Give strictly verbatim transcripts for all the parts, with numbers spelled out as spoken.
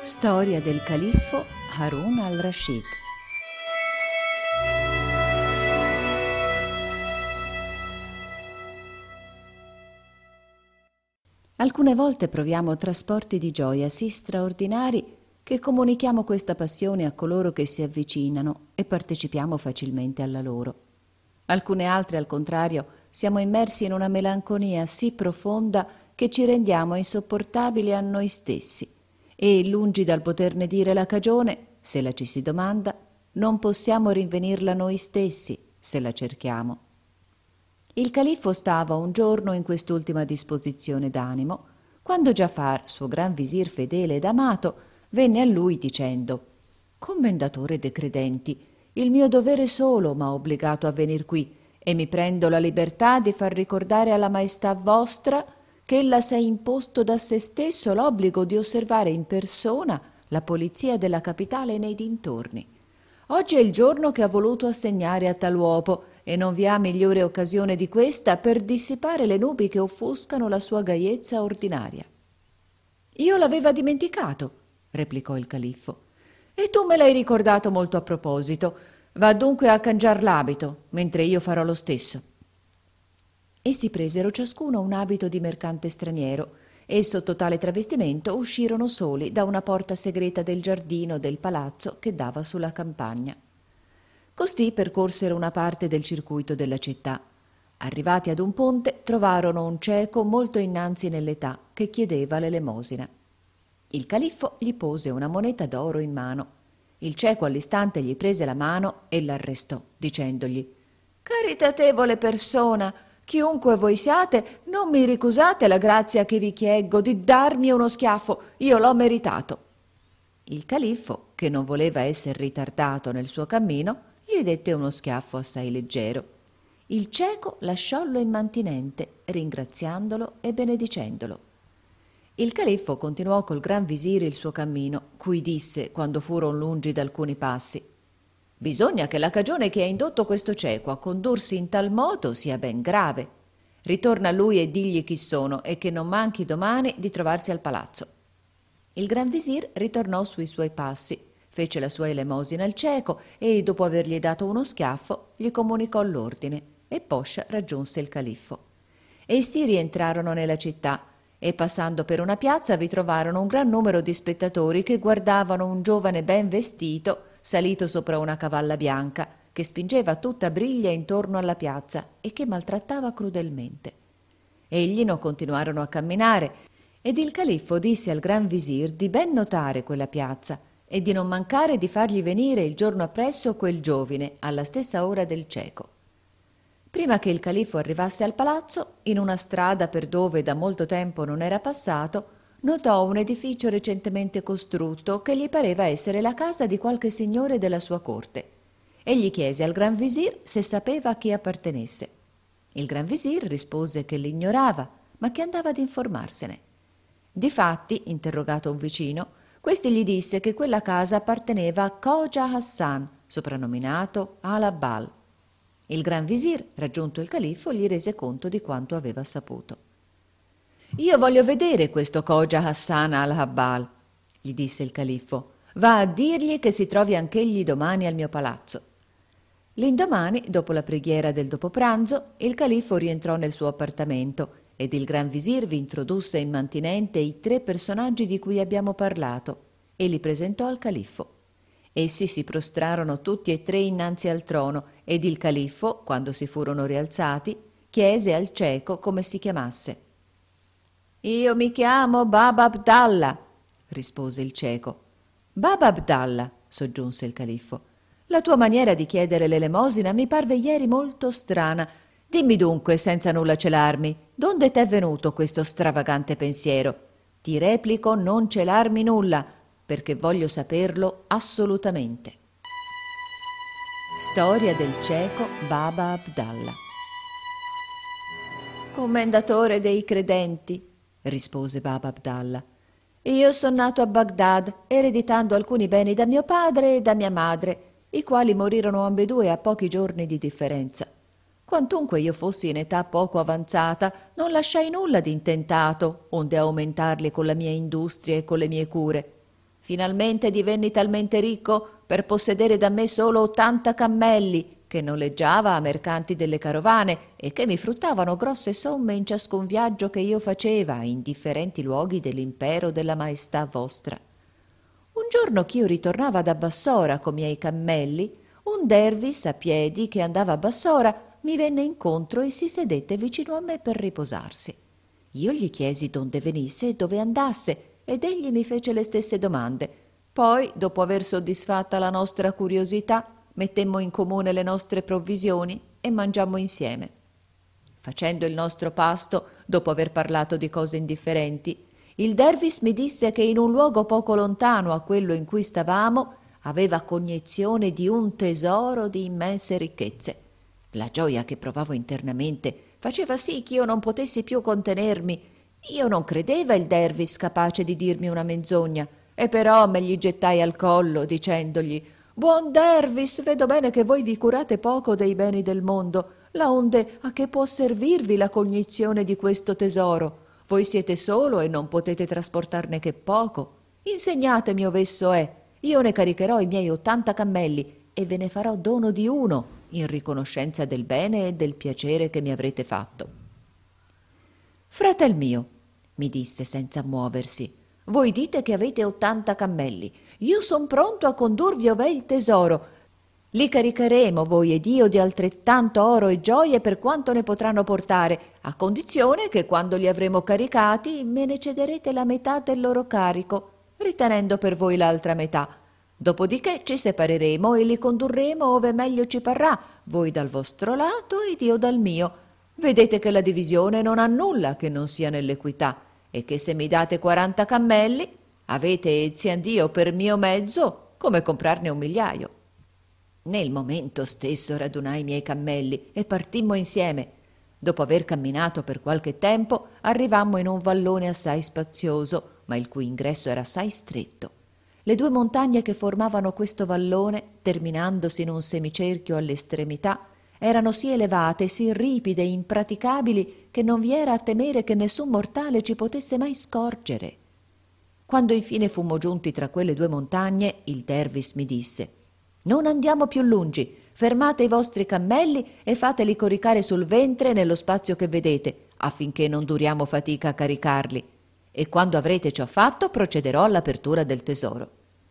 Storia del califfo Harun al-Rashid. Alcune volte proviamo trasporti di gioia sì straordinari che comunichiamo questa passione a coloro che si avvicinano e partecipiamo facilmente alla loro. Alcune altre, al contrario, siamo immersi in una melanconia sì profonda che ci rendiamo insopportabili a noi stessi e, lungi dal poterne dire la cagione, se la ci si domanda, non possiamo rinvenirla noi stessi se la cerchiamo. Il califfo stava un giorno in quest'ultima disposizione d'animo, quando Giafar, suo gran visir fedele ed amato, venne a lui dicendo: «Commendatore de credenti, il mio dovere solo m'ha obbligato a venir qui, e mi prendo la libertà di far ricordare alla maestà vostra che ella s'è imposto da se stesso l'obbligo di osservare in persona la polizia della capitale e nei dintorni. Oggi è il giorno che ha voluto assegnare a tal uopo, e non vi ha migliore occasione di questa per dissipare le nubi che offuscano la sua gaiezza ordinaria». «Io l'aveva dimenticato», replicò il califfo, «e tu me l'hai ricordato molto a proposito. Va dunque a cangiar l'abito, mentre io farò lo stesso». Essi presero ciascuno un abito di mercante straniero e sotto tale travestimento uscirono soli da una porta segreta del giardino del palazzo che dava sulla campagna. Costì percorsero una parte del circuito della città. Arrivati ad un ponte trovarono un cieco molto innanzi nell'età che chiedeva l'elemosina. Il califfo gli pose una moneta d'oro in mano. Il cieco all'istante gli prese la mano e l'arrestò, dicendogli: «Caritatevole persona, chiunque voi siate, non mi ricusate la grazia che vi chieggo di darmi uno schiaffo, io l'ho meritato». Il califfo, che non voleva esser ritardato nel suo cammino, gli dette uno schiaffo assai leggero. Il cieco lasciollo immantinente, ringraziandolo e benedicendolo. Il califfo continuò col gran visir il suo cammino, cui disse, quando furono lungi d'alcuni passi: «Bisogna che la cagione che ha indotto questo cieco a condursi in tal modo sia ben grave. Ritorna a lui e digli chi sono e che non manchi domani di trovarsi al palazzo». Il gran visir ritornò sui suoi passi, fece la sua elemosina al cieco e, dopo avergli dato uno schiaffo, gli comunicò l'ordine e poscia raggiunse il califfo. Essi rientrarono nella città e, passando per una piazza, vi trovarono un gran numero di spettatori che guardavano un giovane ben vestito salito sopra una cavalla bianca che spingeva tutta briglia intorno alla piazza e che maltrattava crudelmente. Egli non continuarono a camminare ed il califfo disse al gran visir di ben notare quella piazza e di non mancare di fargli venire il giorno appresso quel giovine alla stessa ora del cieco. Prima che il califfo arrivasse al palazzo, in una strada per dove da molto tempo non era passato, notò un edificio recentemente costrutto che gli pareva essere la casa di qualche signore della sua corte. Egli chiese al gran visir se sapeva a chi appartenesse. Il gran visir rispose che l'ignorava, ma che andava ad informarsene. Difatti, interrogato un vicino, questi gli disse che quella casa apparteneva a Khoja Hassan, soprannominato Al-Abbal. Il gran visir, raggiunto il califfo, gli rese conto di quanto aveva saputo. «Io voglio vedere questo Khoja Hassan Al-Abbal», gli disse il califfo. «Va a dirgli che si trovi anch'egli domani al mio palazzo». L'indomani, dopo la preghiera del dopopranzo, il califfo rientrò nel suo appartamento ed il gran visir vi introdusse immantinente i tre personaggi di cui abbiamo parlato e li presentò al califfo. Essi si prostrarono tutti e tre innanzi al trono ed il califfo, quando si furono rialzati, chiese al cieco come si chiamasse. «Io mi chiamo Baba Abdallah», rispose il cieco. «Baba Abdallah», soggiunse il califfo, «la tua maniera di chiedere l'elemosina mi parve ieri molto strana. Dimmi dunque, senza nulla celarmi, donde t'è venuto questo stravagante pensiero? Ti replico non celarmi nulla, perché voglio saperlo assolutamente». Storia del cieco Baba Abdallah. «Commendatore dei credenti», rispose Baba Abdallah, «io son nato a Bagdad, ereditando alcuni beni da mio padre e da mia madre, i quali morirono ambedue a pochi giorni di differenza. Quantunque io fossi in età poco avanzata, non lasciai nulla di intentato, onde aumentarli con la mia industria e con le mie cure. Finalmente divenni talmente ricco per possedere da me solo ottanta cammelli, che noleggiava a mercanti delle carovane e che mi fruttavano grosse somme in ciascun viaggio che io faceva in differenti luoghi dell'impero della maestà vostra. Un giorno ch'io ritornava da Bassora co miei cammelli, un dervis a piedi che andava a Bassora mi venne incontro e si sedette vicino a me per riposarsi. Io gli chiesi donde venisse e dove andasse, ed egli mi fece le stesse domande. Poi, dopo aver soddisfatta la nostra curiosità, mettemmo in comune le nostre provvisioni e mangiammo insieme. Facendo il nostro pasto, dopo aver parlato di cose indifferenti, il dervis mi disse che in un luogo poco lontano a quello in cui stavamo aveva cognizione di un tesoro di immense ricchezze. La gioia che provavo internamente faceva sì ch'io non potessi più contenermi. Io non credeva il dervis capace di dirmi una menzogna, e però me gli gettai al collo dicendogli: «Buon dervis, vedo bene che voi vi curate poco dei beni del mondo, laonde a che può servirvi la cognizione di questo tesoro? Voi siete solo e non potete trasportarne che poco. Insegnatemi ov'esso è, io ne caricherò i miei ottanta cammelli e ve ne farò dono di uno, in riconoscenza del bene e del piacere che mi avrete fatto». «Fratel mio», mi disse senza muoversi, «voi dite che avete ottanta cammelli. Io son pronto a condurvi ov'è il tesoro. Li caricheremo voi ed io di altrettanto oro e gioie per quanto ne potranno portare, a condizione che quando li avremo caricati me ne cederete la metà del loro carico, ritenendo per voi l'altra metà. Dopodiché ci separeremo e li condurremo ove meglio ci parrà, voi dal vostro lato ed io dal mio. Vedete che la divisione non ha nulla che non sia nell'equità, e che se mi date quaranta cammelli, avete ziandio per mio mezzo come comprarne un migliaio». Nel momento stesso radunai i miei cammelli e partimmo insieme. Dopo aver camminato per qualche tempo, arrivammo in un vallone assai spazioso, ma il cui ingresso era assai stretto. Le due montagne che formavano questo vallone, terminandosi in un semicerchio all'estremità, erano sì elevate, sì ripide e impraticabili, che non vi era a temere che nessun mortale ci potesse mai scorgere. Quando infine fummo giunti tra quelle due montagne, il dervis mi disse: «Non andiamo più lungi, fermate i vostri cammelli e fateli coricare sul ventre nello spazio che vedete, affinché non duriamo fatica a caricarli, e quando avrete ciò fatto procederò all'apertura del tesoro».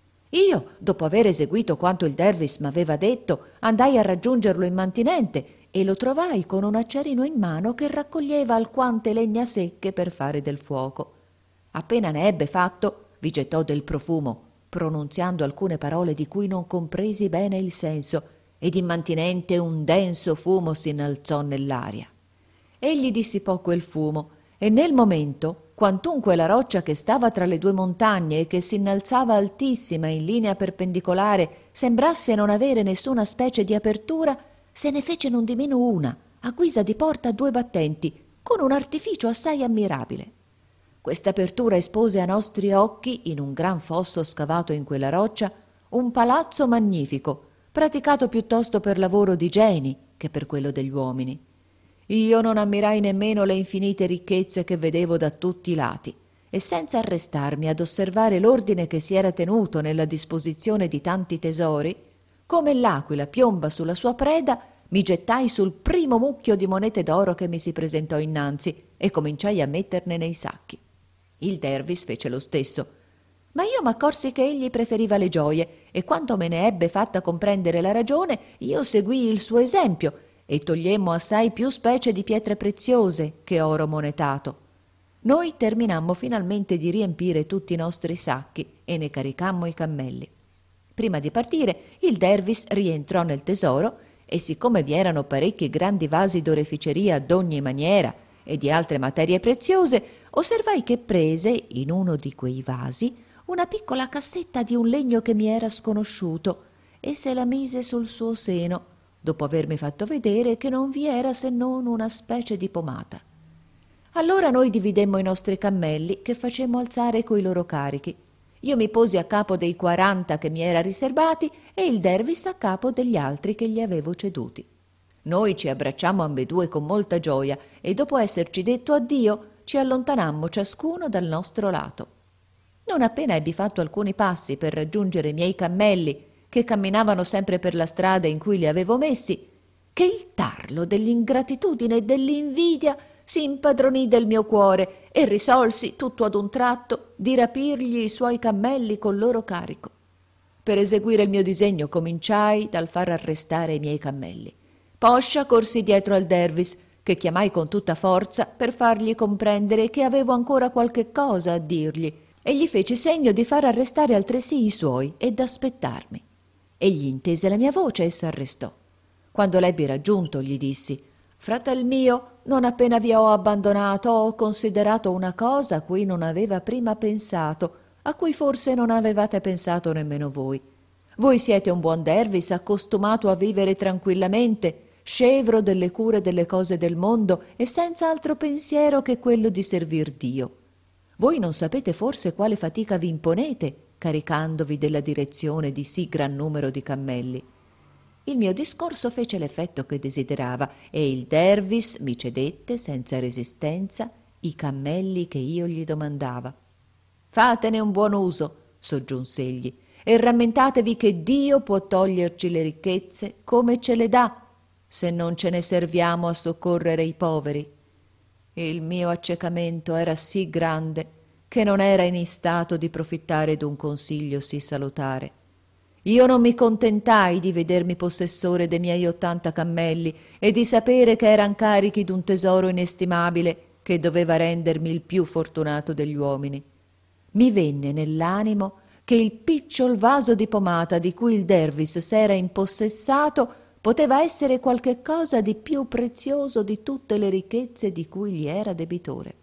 Io, dopo aver eseguito quanto il dervis m'aveva detto, andai a raggiungerlo immantinente e lo trovai con un acciarino in mano che raccoglieva alquante legna secche per fare del fuoco. Appena ne ebbe fatto, vi gettò del profumo, pronunziando alcune parole di cui non compresi bene il senso, ed immantinente un denso fumo s'innalzò nell'aria. Egli dissipò quel fumo, e nel momento, quantunque la roccia che stava tra le due montagne e che s'innalzava altissima in linea perpendicolare sembrasse non avere nessuna specie di apertura, se ne fece non di meno una, a guisa di porta a due battenti, con un artificio assai ammirabile. Questa apertura espose a nostri occhi, in un gran fosso scavato in quella roccia, un palazzo magnifico, praticato piuttosto per lavoro di geni che per quello degli uomini. Io non ammirai nemmeno le infinite ricchezze che vedevo da tutti i lati, e senza arrestarmi ad osservare l'ordine che si era tenuto nella disposizione di tanti tesori, come l'aquila piomba sulla sua preda, mi gettai sul primo mucchio di monete d'oro che mi si presentò innanzi e cominciai a metterne nei sacchi. Il dervis fece lo stesso, ma io m'accorsi che egli preferiva le gioie, e quando me ne ebbe fatta comprendere la ragione, io seguii il suo esempio e togliemmo assai più specie di pietre preziose che oro monetato. Noi terminammo finalmente di riempire tutti i nostri sacchi e ne caricammo i cammelli. Prima di partire, il dervis rientrò nel tesoro e, siccome vi erano parecchi grandi vasi d'oreficeria d'ogni maniera e di altre materie preziose, osservai che prese, in uno di quei vasi, una piccola cassetta di un legno che mi era sconosciuto e se la mise sul suo seno, dopo avermi fatto vedere che non vi era se non una specie di pomata. Allora noi dividemmo i nostri cammelli, che facemmo alzare coi loro carichi. Io mi posi a capo dei quaranta che mi era riservati e il dervis a capo degli altri che gli avevo ceduti. Noi ci abbracciammo ambedue con molta gioia e dopo esserci detto addio ci allontanammo ciascuno dal nostro lato. non appena ebbi fatto alcuni passi per raggiungere i miei cammelli, che camminavano sempre per la strada in cui li avevo messi, che il tarlo dell'ingratitudine e dell'invidia si impadronì del mio cuore e risolsi, tutto ad un tratto, di rapirgli i suoi cammelli col loro carico. Per eseguire il mio disegno cominciai dal far arrestare i miei cammelli. Poscia corsi dietro al dervis, che chiamai con tutta forza per fargli comprendere che avevo ancora qualche cosa a dirgli, e gli feci segno di far arrestare altresì i suoi e d'aspettarmi. Egli intese la mia voce e s'arrestò. Quando l'ebbi raggiunto gli dissi: «Fratel mio, non appena vi ho abbandonato ho considerato una cosa a cui non aveva prima pensato, a cui forse non avevate pensato nemmeno voi. Voi siete un buon dervis accostumato a vivere tranquillamente, scevro delle cure delle cose del mondo e senza altro pensiero che quello di servir Dio. Voi non sapete forse quale fatica vi imponete, caricandovi della direzione di sì gran numero di cammelli». Il mio discorso fece l'effetto che desiderava e il dervis mi cedette senza resistenza i cammelli che io gli domandava. «Fatene un buon uso», soggiuns'egli, «e rammentatevi che Dio può toglierci le ricchezze come ce le dà, se non ce ne serviamo a soccorrere i poveri». Il mio accecamento era sì grande che non era in stato di profittare d'un consiglio sì salutare. Io non mi contentai di vedermi possessore de miei ottanta cammelli e di sapere che eran carichi d'un tesoro inestimabile che doveva rendermi il più fortunato degli uomini. Mi venne nell'animo che il picciol vaso di pomata di cui il dervis s'era impossessato poteva essere qualche cosa di più prezioso di tutte le ricchezze di cui gli era debitore.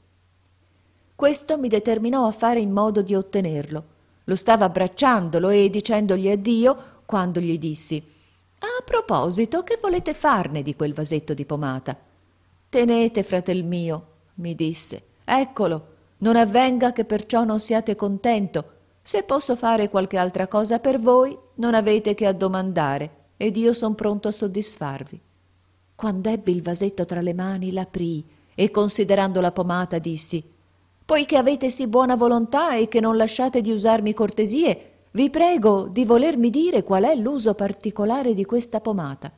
Questo mi determinò a fare in modo di ottenerlo. Lo stava abbracciandolo e dicendogli addio quando gli dissi: «A proposito, che volete farne di quel vasetto di pomata?» «Tenete, fratel mio», mi disse, «eccolo, non avvenga che perciò non siate contento. Se posso fare qualche altra cosa per voi, non avete che a domandare, ed io son pronto a soddisfarvi». Quando ebbi il vasetto tra le mani, l'aprii e, considerando la pomata, dissi: «Poiché avete sì buona volontà e che non lasciate di usarmi cortesie, vi prego di volermi dire qual è l'uso particolare di questa pomata».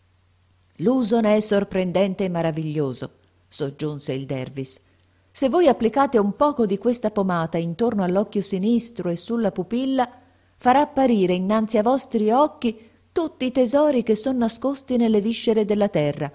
«L'uso ne è sorprendente e maraviglioso», soggiunse il dervis. «Se voi applicate un poco di questa pomata intorno all'occhio sinistro e sulla pupilla, farà apparire innanzi a vostri occhi tutti i tesori che son nascosti nelle viscere della terra.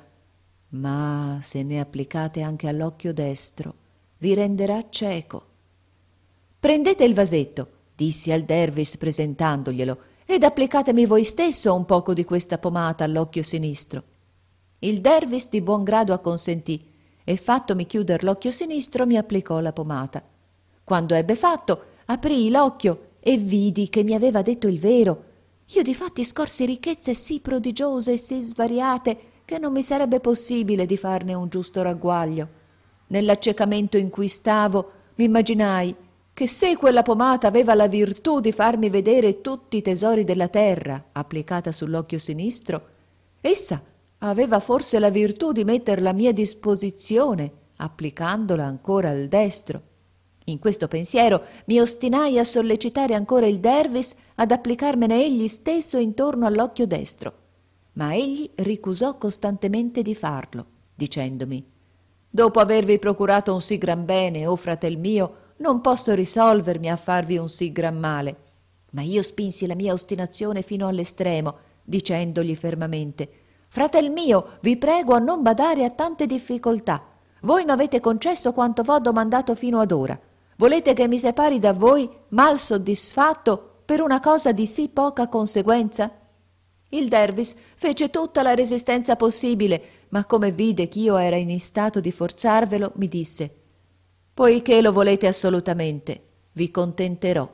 Ma se ne applicate anche all'occhio destro, vi renderà cieco». «Prendete il vasetto», dissi al dervis presentandoglielo, «ed applicatemi voi stesso un poco di questa pomata all'occhio sinistro». Il dervis di buon grado acconsentì e, fattomi chiuder l'occhio sinistro, mi applicò la pomata. Quando ebbe fatto, aprii l'occhio e vidi che mi aveva detto il vero. Io difatti scorsi ricchezze sì prodigiose e sì svariate che non mi sarebbe possibile di farne un giusto ragguaglio. Nell'accecamento in cui stavo, m'immaginai che se quella pomata aveva la virtù di farmi vedere tutti i tesori della terra applicata sull'occhio sinistro, essa aveva forse la virtù di metterla a mia disposizione applicandola ancora al destro. In questo pensiero mi ostinai a sollecitare ancora il dervis ad applicarmene egli stesso intorno all'occhio destro, ma egli ricusò costantemente di farlo, dicendomi: «Dopo avervi procurato un sì gran bene, o fratel mio, non posso risolvermi a farvi un sì gran male». Ma io spinsi la mia ostinazione fino all'estremo, dicendogli fermamente: «Fratel mio, vi prego a non badare a tante difficoltà. Voi m'avete concesso quanto v'ho domandato fino ad ora. Volete che mi separi da voi, mal soddisfatto, per una cosa di sì poca conseguenza?» Il dervis fece tutta la resistenza possibile, ma come vide ch'io era in stato di forzarvelo, mi disse: «Poiché lo volete assolutamente, vi contenterò».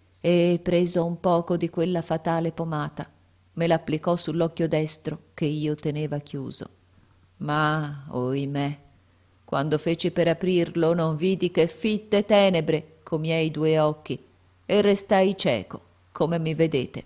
E preso un poco di quella fatale pomata, me l'applicò sull'occhio destro che io teneva chiuso. Ma, oimè, quando feci per aprirlo non vidi che fitte tenebre co' miei due occhi e restai cieco, come mi vedete.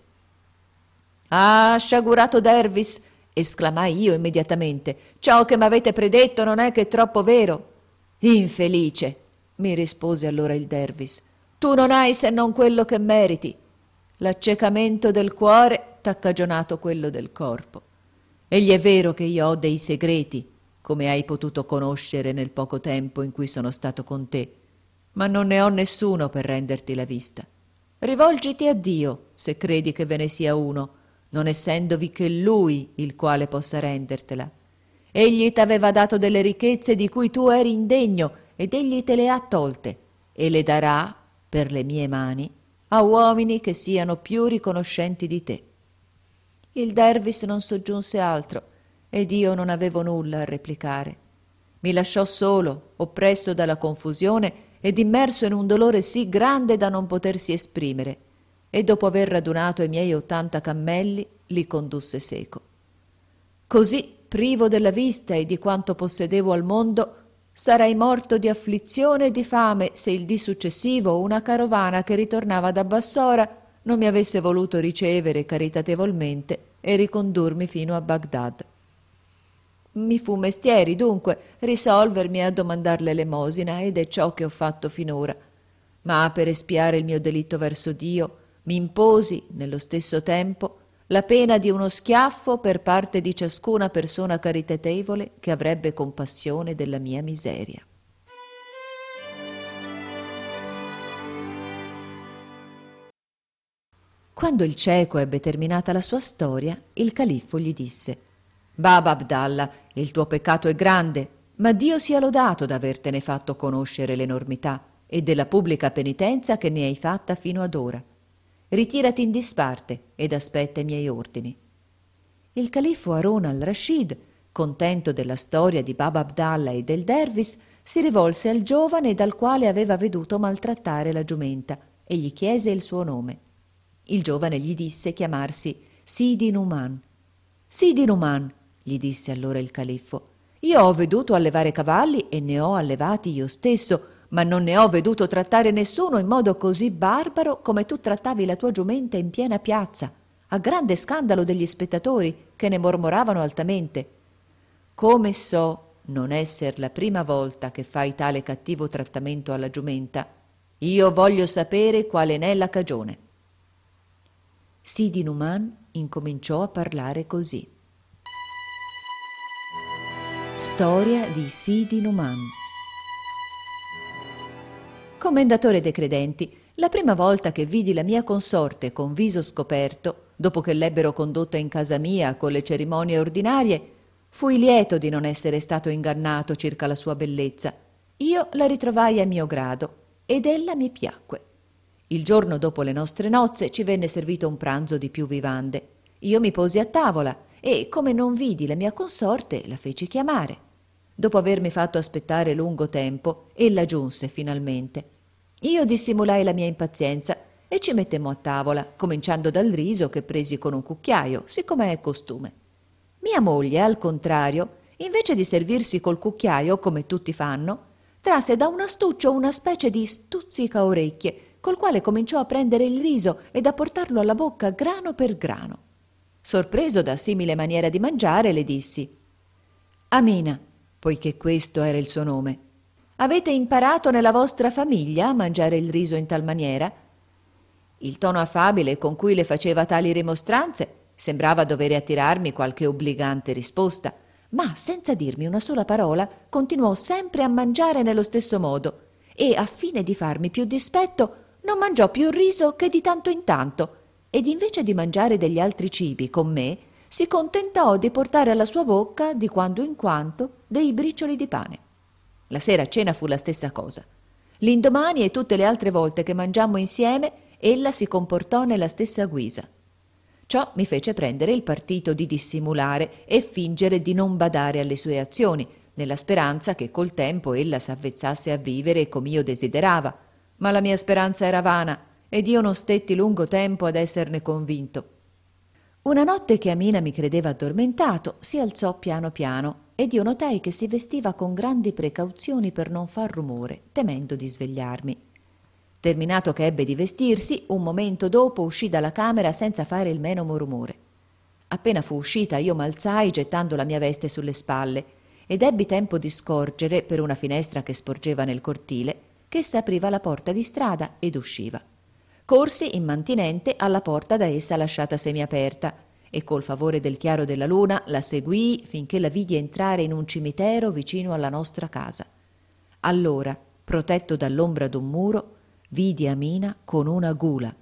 «Ah, sciagurato dervis!» esclamai io immediatamente. «Ciò che m'avete predetto non è che troppo vero?» «Infelice!» mi rispose allora il dervis. Tu non hai se non quello che meriti. L'accecamento del cuore t'ha cagionato quello del corpo. Egli è vero che io ho dei segreti, come hai potuto conoscere nel poco tempo in cui sono stato con te, ma non ne ho nessuno per renderti la vista. Rivolgiti a Dio, se credi che ve ne sia uno, non essendovi che Lui il quale possa rendertela. Egli t'aveva dato delle ricchezze di cui tu eri indegno, ed egli te le ha tolte, e le darà, per le mie mani, a uomini che siano più riconoscenti di te. Il dervis non soggiunse altro, ed io non avevo nulla a replicare. Mi lasciò solo, oppresso dalla confusione ed immerso in un dolore sì grande da non potersi esprimere, e dopo aver radunato i miei ottanta cammelli li condusse seco. Così, privo della vista e di quanto possedevo al mondo, sarei morto di afflizione e di fame se il dì successivo una carovana che ritornava da Bassora non mi avesse voluto ricevere caritatevolmente e ricondurmi fino a Bagdad. Mi fu mestieri, dunque, risolvermi a domandar l'elemosina, ed è ciò che ho fatto finora. Ma per espiare il mio delitto verso Dio, mi imposi, nello stesso tempo, la pena di uno schiaffo per parte di ciascuna persona caritatevole che avrebbe compassione della mia miseria. Quando il cieco ebbe terminata la sua storia, il califfo gli disse: Baba Abdallah, il tuo peccato è grande, ma Dio sia lodato d'avertene fatto conoscere l'enormità e della pubblica penitenza che ne hai fatta fino ad ora. Ritirati in disparte ed aspetta i miei ordini. Il califfo Harun al-Rashid, contento della storia di Baba Abdallah e del dervis, si rivolse al giovane dal quale aveva veduto maltrattare la giumenta e gli chiese il suo nome. Il giovane gli disse chiamarsi Sidi Numan. Sidi Numan, gli disse allora il califfo, io ho veduto allevare cavalli e ne ho allevati io stesso, ma non ne ho veduto trattare nessuno in modo così barbaro come tu trattavi la tua giumenta in piena piazza, a grande scandalo degli spettatori che ne mormoravano altamente. Come so non esser la prima volta che fai tale cattivo trattamento alla giumenta, io voglio sapere quale n'è la cagione. Sidi Numan incominciò a parlare così. Storia di Sidi Numan. Commendatore dei credenti, la prima volta che vidi la mia consorte con viso scoperto, dopo che l'ebbero condotta in casa mia con le cerimonie ordinarie, fui lieto di non essere stato ingannato circa la sua bellezza. Io la ritrovai a mio grado ed ella mi piacque. Il giorno dopo le nostre nozze ci venne servito un pranzo di più vivande. Io mi posi a tavola e, come non vidi la mia consorte, la feci chiamare. Dopo avermi fatto aspettare lungo tempo, ella giunse finalmente. Io dissimulai la mia impazienza e ci mettemmo a tavola, cominciando dal riso che presi con un cucchiaio, siccome è costume. Mia moglie, al contrario, invece di servirsi col cucchiaio, come tutti fanno, trasse da un astuccio una specie di stuzzica orecchie, col quale cominciò a prendere il riso ed a portarlo alla bocca grano per grano. Sorpreso da simile maniera di mangiare, le dissi: Amina, poiché questo era il suo nome, avete imparato nella vostra famiglia a mangiare il riso in tal maniera? Il tono affabile con cui le faceva tali rimostranze sembrava dovere attirarmi qualche obbligante risposta, ma senza dirmi una sola parola continuò sempre a mangiare nello stesso modo e, a fine di farmi più dispetto, non mangiò più riso che di tanto in tanto, ed invece di mangiare degli altri cibi con me, si contentò di portare alla sua bocca, di quando in quanto, dei bricioli di pane. La sera a cena fu la stessa cosa. L'indomani e tutte le altre volte che mangiammo insieme, ella si comportò nella stessa guisa. Ciò mi fece prendere il partito di dissimulare e fingere di non badare alle sue azioni, nella speranza che col tempo ella s'avvezzasse a vivere com'io desiderava. Ma la mia speranza era vana ed io non stetti lungo tempo ad esserne convinto. Una notte che Amina mi credeva addormentato, si alzò piano piano ed io notai che si vestiva con grandi precauzioni per non far rumore, temendo di svegliarmi. Terminato che ebbe di vestirsi, un momento dopo uscì dalla camera senza fare il menomo rumore. Appena fu uscita io m'alzai gettando la mia veste sulle spalle ed ebbi tempo di scorgere, per una finestra che sporgeva nel cortile, che s'apriva la porta di strada ed usciva. Corsi immantinente alla porta da essa lasciata semiaperta e col favore del chiaro della luna la seguii finché la vidi entrare in un cimitero vicino alla nostra casa. Allora, protetto dall'ombra d'un muro, vidi Amina con una gula.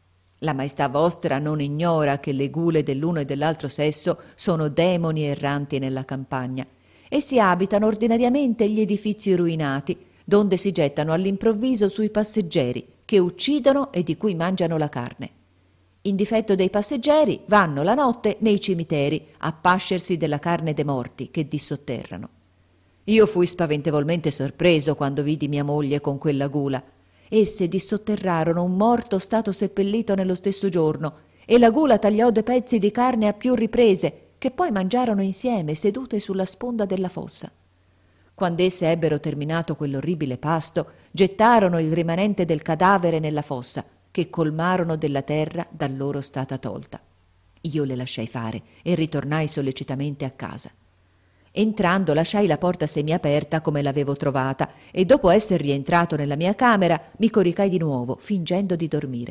La maestà vostra non ignora che le gule dell'uno e dell'altro sesso sono demoni erranti nella campagna. Essi abitano ordinariamente gli edifizi ruinati, donde si gettano all'improvviso sui passeggeri, che uccidono e di cui mangiano la carne. In difetto dei passeggeri, vanno la notte nei cimiteri a pascersi della carne dei morti che dissotterrano. Io fui spaventevolmente sorpreso quando vidi mia moglie con quella gula. Esse dissotterrarono un morto stato seppellito nello stesso giorno e la gula tagliò dei pezzi di carne a più riprese, che poi mangiarono insieme sedute sulla sponda della fossa. Quando esse ebbero terminato quell'orribile pasto, gettarono il rimanente del cadavere nella fossa, che colmarono della terra da loro stata tolta. Io le lasciai fare e ritornai sollecitamente a casa. Entrando lasciai la porta semiaperta come l'avevo trovata e dopo esser rientrato nella mia camera mi coricai di nuovo, fingendo di dormire.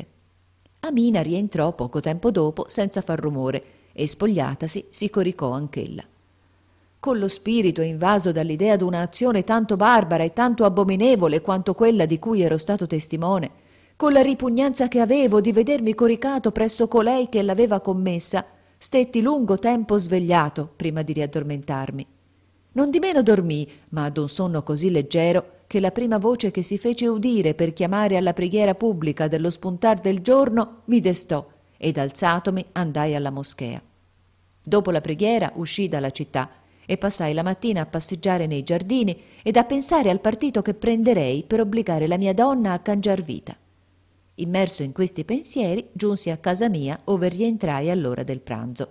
Amina rientrò poco tempo dopo senza far rumore e spogliatasi si coricò anch'ella. Con lo spirito invaso dall'idea d'una azione tanto barbara e tanto abominevole quanto quella di cui ero stato testimone, con la ripugnanza che avevo di vedermi coricato presso colei che l'aveva commessa, stetti lungo tempo svegliato prima di riaddormentarmi. Nondimeno dormii, ma ad un sonno così leggero che la prima voce che si fece udire per chiamare alla preghiera pubblica dello spuntar del giorno mi destò ed alzatomi andai alla moschea. Dopo la preghiera uscii dalla città e passai la mattina a passeggiare nei giardini ed a pensare al partito che prenderei per obbligare la mia donna a cangiar vita. Immerso in questi pensieri, giunsi a casa mia, ove rientrai all'ora del pranzo.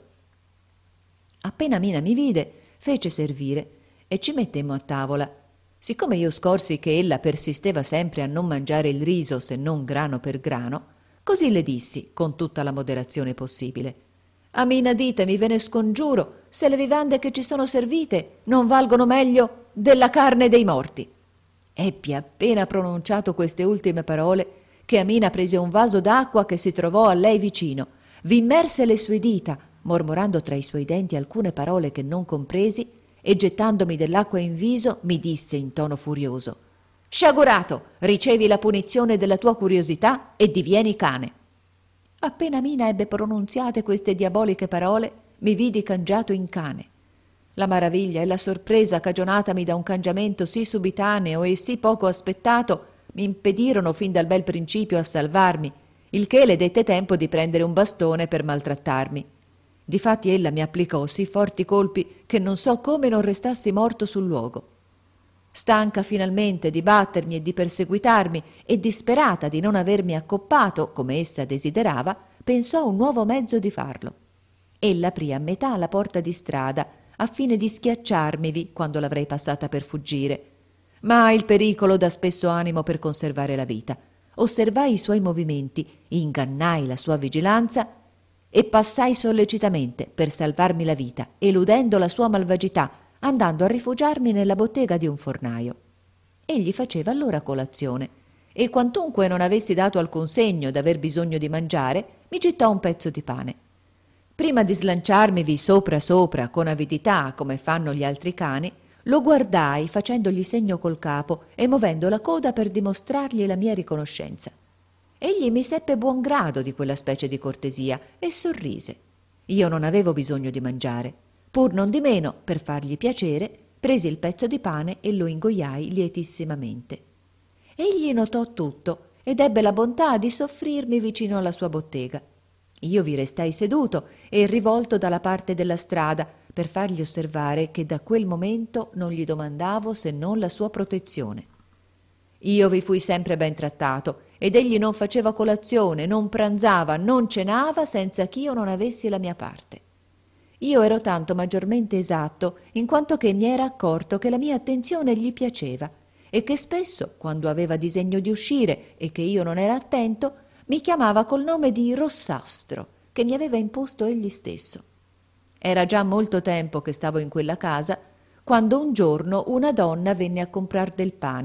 Appena Mina mi vide, fece servire e ci mettemmo a tavola. Siccome io scorsi che ella persisteva sempre a non mangiare il riso se non grano per grano, così le dissi, con tutta la moderazione possibile: «Amina, ditemi, ve ne scongiuro, se le vivande che ci sono servite non valgono meglio della carne dei morti». Ebbi appena pronunciato queste ultime parole che Amina prese un vaso d'acqua che si trovò a lei vicino, vi immerse le sue dita, mormorando tra i suoi denti alcune parole che non compresi, e gettandomi dell'acqua in viso mi disse in tono furioso: «Sciagurato, ricevi la punizione della tua curiosità e divieni cane». Appena Mina ebbe pronunziate queste diaboliche parole, mi vidi cangiato in cane. La maraviglia e la sorpresa cagionatami da un cangiamento sì subitaneo e sì poco aspettato mi impedirono fin dal bel principio a salvarmi, il che le dette tempo di prendere un bastone per maltrattarmi. Difatti ella mi applicò sì forti colpi che non so come non restassi morto sul luogo. Stanca finalmente di battermi e di perseguitarmi e disperata di non avermi accoppato, come essa desiderava, pensò a un nuovo mezzo di farlo. Ella aprì a metà la porta di strada, a fine di schiacciarmivi quando l'avrei passata per fuggire. Ma il pericolo dà spesso animo per conservare la vita. Osservai i suoi movimenti, ingannai la sua vigilanza e passai sollecitamente per salvarmi la vita, eludendo la sua malvagità, andando a rifugiarmi nella bottega di un fornaio. Egli faceva allora colazione e quantunque non avessi dato alcun segno d'aver bisogno di mangiare, mi gittò un pezzo di pane. Prima di slanciarmivi sopra sopra con avidità come fanno gli altri cani, lo guardai facendogli segno col capo e muovendo la coda per dimostrargli la mia riconoscenza. Egli mi seppe buon grado di quella specie di cortesia e sorrise. Io non avevo bisogno di mangiare. Pur non di meno, per fargli piacere, presi il pezzo di pane e lo ingoiai lietissimamente. Egli notò tutto ed ebbe la bontà di soffrirmi vicino alla sua bottega. Io vi restai seduto e rivolto dalla parte della strada per fargli osservare che da quel momento non gli domandavo se non la sua protezione. Io vi fui sempre ben trattato ed egli non faceva colazione, non pranzava, non cenava senza ch'io non avessi la mia parte. Io ero tanto maggiormente esatto in quanto che mi era accorto che la mia attenzione gli piaceva e che spesso, quando aveva disegno di uscire e che io non era attento, mi chiamava col nome di Rossastro, che mi aveva imposto egli stesso. Era già molto tempo che stavo in quella casa, quando un giorno una donna venne a comprar del pane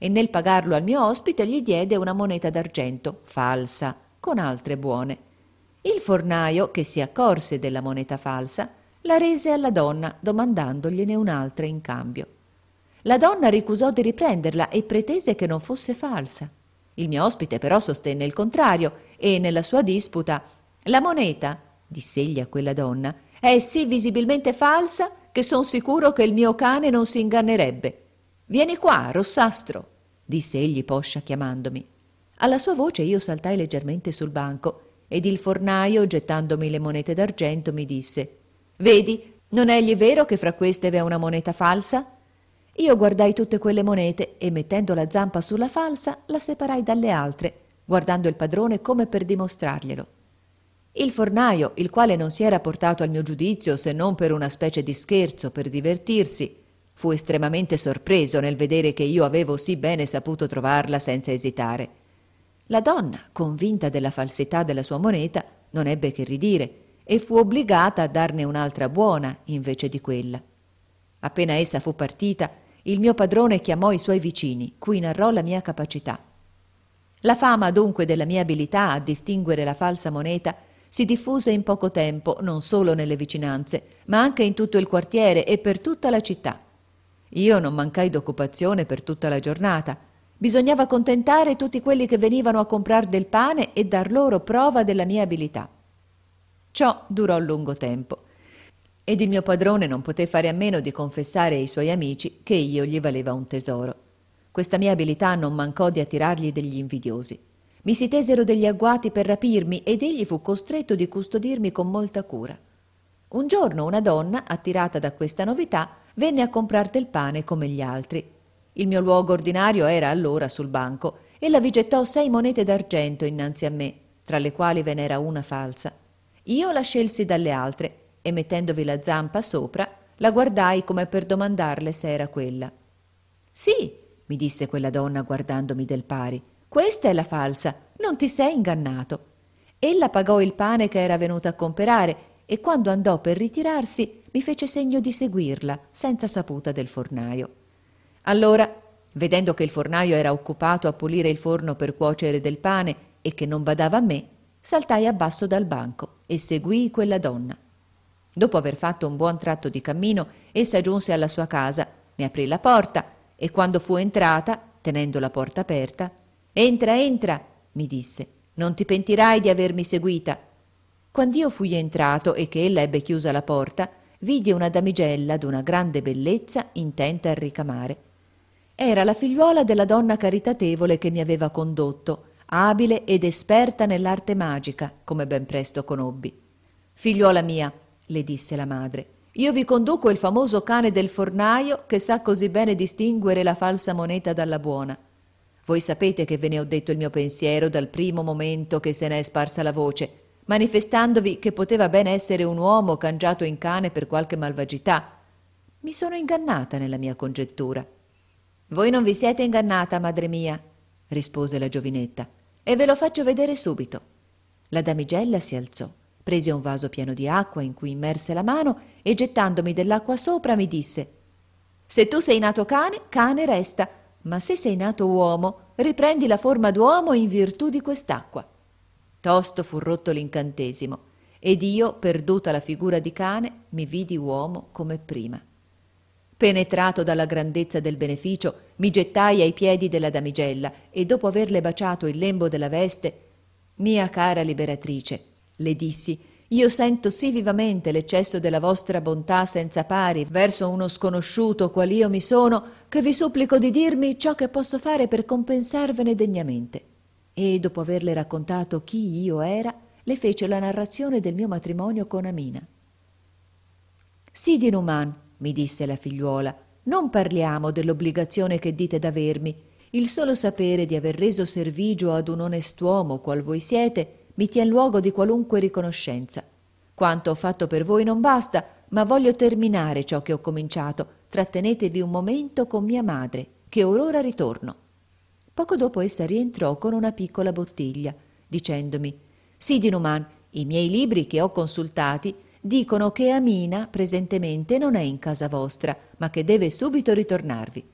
e nel pagarlo al mio ospite gli diede una moneta d'argento, falsa, con altre buone. Il fornaio, che si accorse della moneta falsa, la rese alla donna, domandandogliene un'altra in cambio. La donna ricusò di riprenderla e pretese che non fosse falsa. Il mio ospite però sostenne il contrario e nella sua disputa: «La moneta», diss'egli a quella donna, «è sì visibilmente falsa che son sicuro che il mio cane non si ingannerebbe. Vieni qua, rossastro», disse egli poscia chiamandomi. Alla sua voce io saltai leggermente sul banco ed il fornaio, gettandomi le monete d'argento, mi disse: «Vedi, non egli vero che fra queste v'è una moneta falsa?» Io guardai tutte quelle monete e, mettendo la zampa sulla falsa, la separai dalle altre, guardando il padrone come per dimostrarglielo. Il fornaio, il quale non si era portato al mio giudizio se non per una specie di scherzo, per divertirsi, fu estremamente sorpreso nel vedere che io avevo sì bene saputo trovarla senza esitare. La donna, convinta della falsità della sua moneta, non ebbe che ridire e fu obbligata a darne un'altra buona invece di quella. Appena essa fu partita, il mio padrone chiamò i suoi vicini, cui narrò la mia capacità. La fama dunque della mia abilità a distinguere la falsa moneta si diffuse in poco tempo non solo nelle vicinanze, ma anche in tutto il quartiere e per tutta la città. Io non mancai d'occupazione per tutta la giornata. Bisognava contentare tutti quelli che venivano a comprar del pane e dar loro prova della mia abilità. Ciò durò lungo tempo, ed il mio padrone non poté fare a meno di confessare ai suoi amici che io gli valeva un tesoro. Questa mia abilità non mancò di attirargli degli invidiosi. Mi si tesero degli agguati per rapirmi ed egli fu costretto di custodirmi con molta cura. Un giorno una donna, attirata da questa novità, venne a comprar del pane come gli altri. Il mio luogo ordinario era allora sul banco. Ella vi gettò sei monete d'argento innanzi a me, tra le quali ve n'era una falsa. Io la scelsi dalle altre e, mettendovi la zampa sopra, la guardai come per domandarle se era quella. «Sì», mi disse quella donna guardandomi del pari, «questa è la falsa, non ti sei ingannato». Ella pagò il pane che era venuta a comperare e quando andò per ritirarsi mi fece segno di seguirla, senza saputa del fornaio. Allora, vedendo che il fornaio era occupato a pulire il forno per cuocere del pane e che non badava a me, saltai abbasso dal banco e seguii quella donna. Dopo aver fatto un buon tratto di cammino, essa giunse alla sua casa, ne aprì la porta e quando fu entrata, tenendo la porta aperta, «Entra, entra», mi disse, «non ti pentirai di avermi seguita». Quand'io fui entrato e che ella ebbe chiusa la porta, vidi una damigella d'una grande bellezza intenta a ricamare. Era la figliuola della donna caritatevole che mi aveva condotto, abile ed esperta nell'arte magica, come ben presto conobbi. «Figliuola mia», le disse la madre, «io vi conduco il famoso cane del fornaio che sa così bene distinguere la falsa moneta dalla buona. Voi sapete che ve ne ho detto il mio pensiero dal primo momento che se ne è sparsa la voce, manifestandovi che poteva ben essere un uomo cangiato in cane per qualche malvagità. Mi sono ingannata nella mia congettura». «Voi non vi siete ingannata, madre mia», rispose la giovinetta, «e ve lo faccio vedere subito». La damigella si alzò, prese un vaso pieno di acqua in cui immerse la mano e gettandomi dell'acqua sopra mi disse: «Se tu sei nato cane, cane resta, ma se sei nato uomo, riprendi la forma d'uomo in virtù di quest'acqua». Tosto fu rotto l'incantesimo ed io, perduta la figura di cane, mi vidi uomo come prima. Penetrato dalla grandezza del beneficio, mi gettai ai piedi della damigella e dopo averle baciato il lembo della veste: «Mia cara liberatrice», le dissi, «io sento sì vivamente l'eccesso della vostra bontà senza pari verso uno sconosciuto qual io mi sono, che vi supplico di dirmi ciò che posso fare per compensarvene degnamente». E dopo averle raccontato chi io era, le fece la narrazione del mio matrimonio con Amina. «Sidi Numan», mi disse la figliuola, «non parliamo dell'obbligazione che dite d'avermi. Il solo sapere di aver reso servigio ad un onest'uomo qual voi siete mi tien luogo di qualunque riconoscenza. Quanto ho fatto per voi non basta, ma voglio terminare ciò che ho cominciato. Trattenetevi un momento con mia madre, che or ora ritorno». Poco dopo essa rientrò con una piccola bottiglia, dicendomi: «Sidi Numan, i miei libri che ho consultati dicono che Amina presentemente non è in casa vostra, ma che deve subito ritornarvi.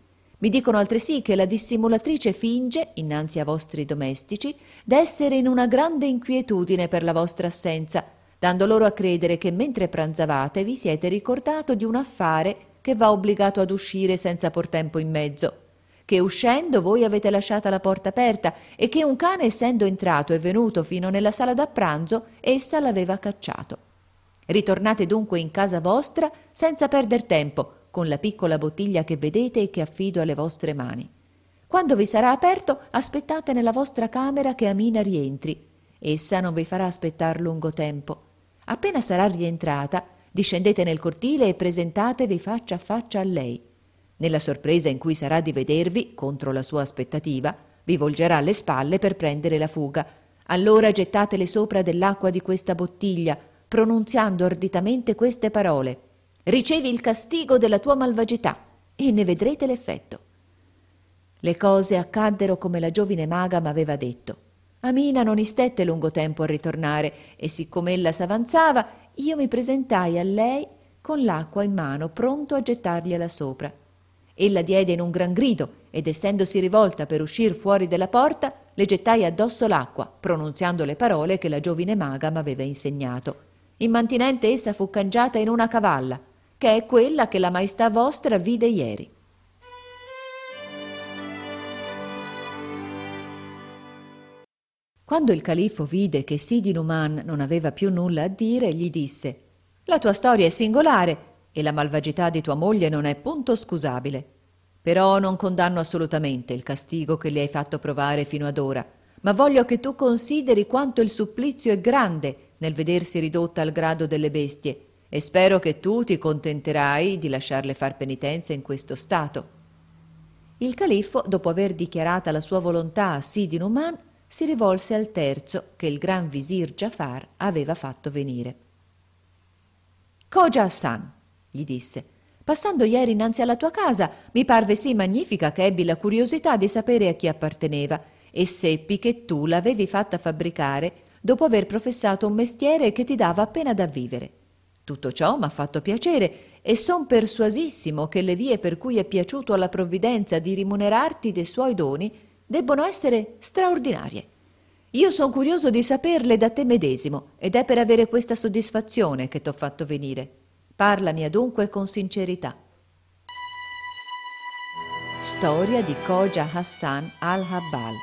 Mi dicono altresì che la dissimulatrice finge, innanzi a vostri domestici, d'essere in una grande inquietudine per la vostra assenza, dando loro a credere che mentre pranzavate vi siete ricordato di un affare che v'ha obbligato ad uscire senza por tempo in mezzo, che uscendo voi avete lasciata la porta aperta e che un cane essendo entrato e venuto fino nella sala da pranzo, essa l'aveva cacciato. Ritornate dunque in casa vostra senza perder tempo, con la piccola bottiglia che vedete e che affido alle vostre mani. Quando vi sarà aperto, aspettate nella vostra camera che Amina rientri. Essa non vi farà aspettar lungo tempo. Appena sarà rientrata, discendete nel cortile e presentatevi faccia a faccia a lei. Nella sorpresa in cui sarà di vedervi, contro la sua aspettativa, vi volgerà alle spalle per prendere la fuga. Allora gettatele sopra dell'acqua di questa bottiglia, pronunziando arditamente queste parole: «Ricevi il castigo della tua malvagità», e ne vedrete l'effetto. Le cose accaddero come la giovine maga m'aveva detto. Amina non istette lungo tempo a ritornare, e siccome ella s'avanzava, io mi presentai a lei con l'acqua in mano, pronto a gettargliela sopra. Ella diede in un gran grido, ed essendosi rivolta per uscir fuori della porta, le gettai addosso l'acqua, pronunziando le parole che la giovine maga m'aveva insegnato. Immantinente essa fu cangiata in una cavalla, che è quella che la maestà vostra vide ieri. Quando il califfo vide che Sidi Numan non aveva più nulla a dire, gli disse: «La tua storia è singolare e la malvagità di tua moglie non è punto scusabile. Però non condanno assolutamente il castigo che le hai fatto provare fino ad ora, ma voglio che tu consideri quanto il supplizio è grande nel vedersi ridotta al grado delle bestie, e spero che tu ti contenterai di lasciarle far penitenza in questo stato». Il califfo, dopo aver dichiarata la sua volontà a Sidi Numan, si rivolse al terzo che il gran visir Giafar aveva fatto venire. «Khoja Hassan», gli disse, «passando ieri innanzi alla tua casa mi parve sì magnifica che ebbi la curiosità di sapere a chi apparteneva, e seppi che tu l'avevi fatta fabbricare dopo aver professato un mestiere che ti dava appena da vivere. Tutto ciò m'ha fatto piacere e son persuasissimo che le vie per cui è piaciuto alla provvidenza di rimunerarti dei suoi doni debbono essere straordinarie. Io son curioso di saperle da te medesimo, ed è per avere questa soddisfazione che t'ho fatto venire. Parlami adunque con sincerità». Storia di Khoja Hassan al-Habbal.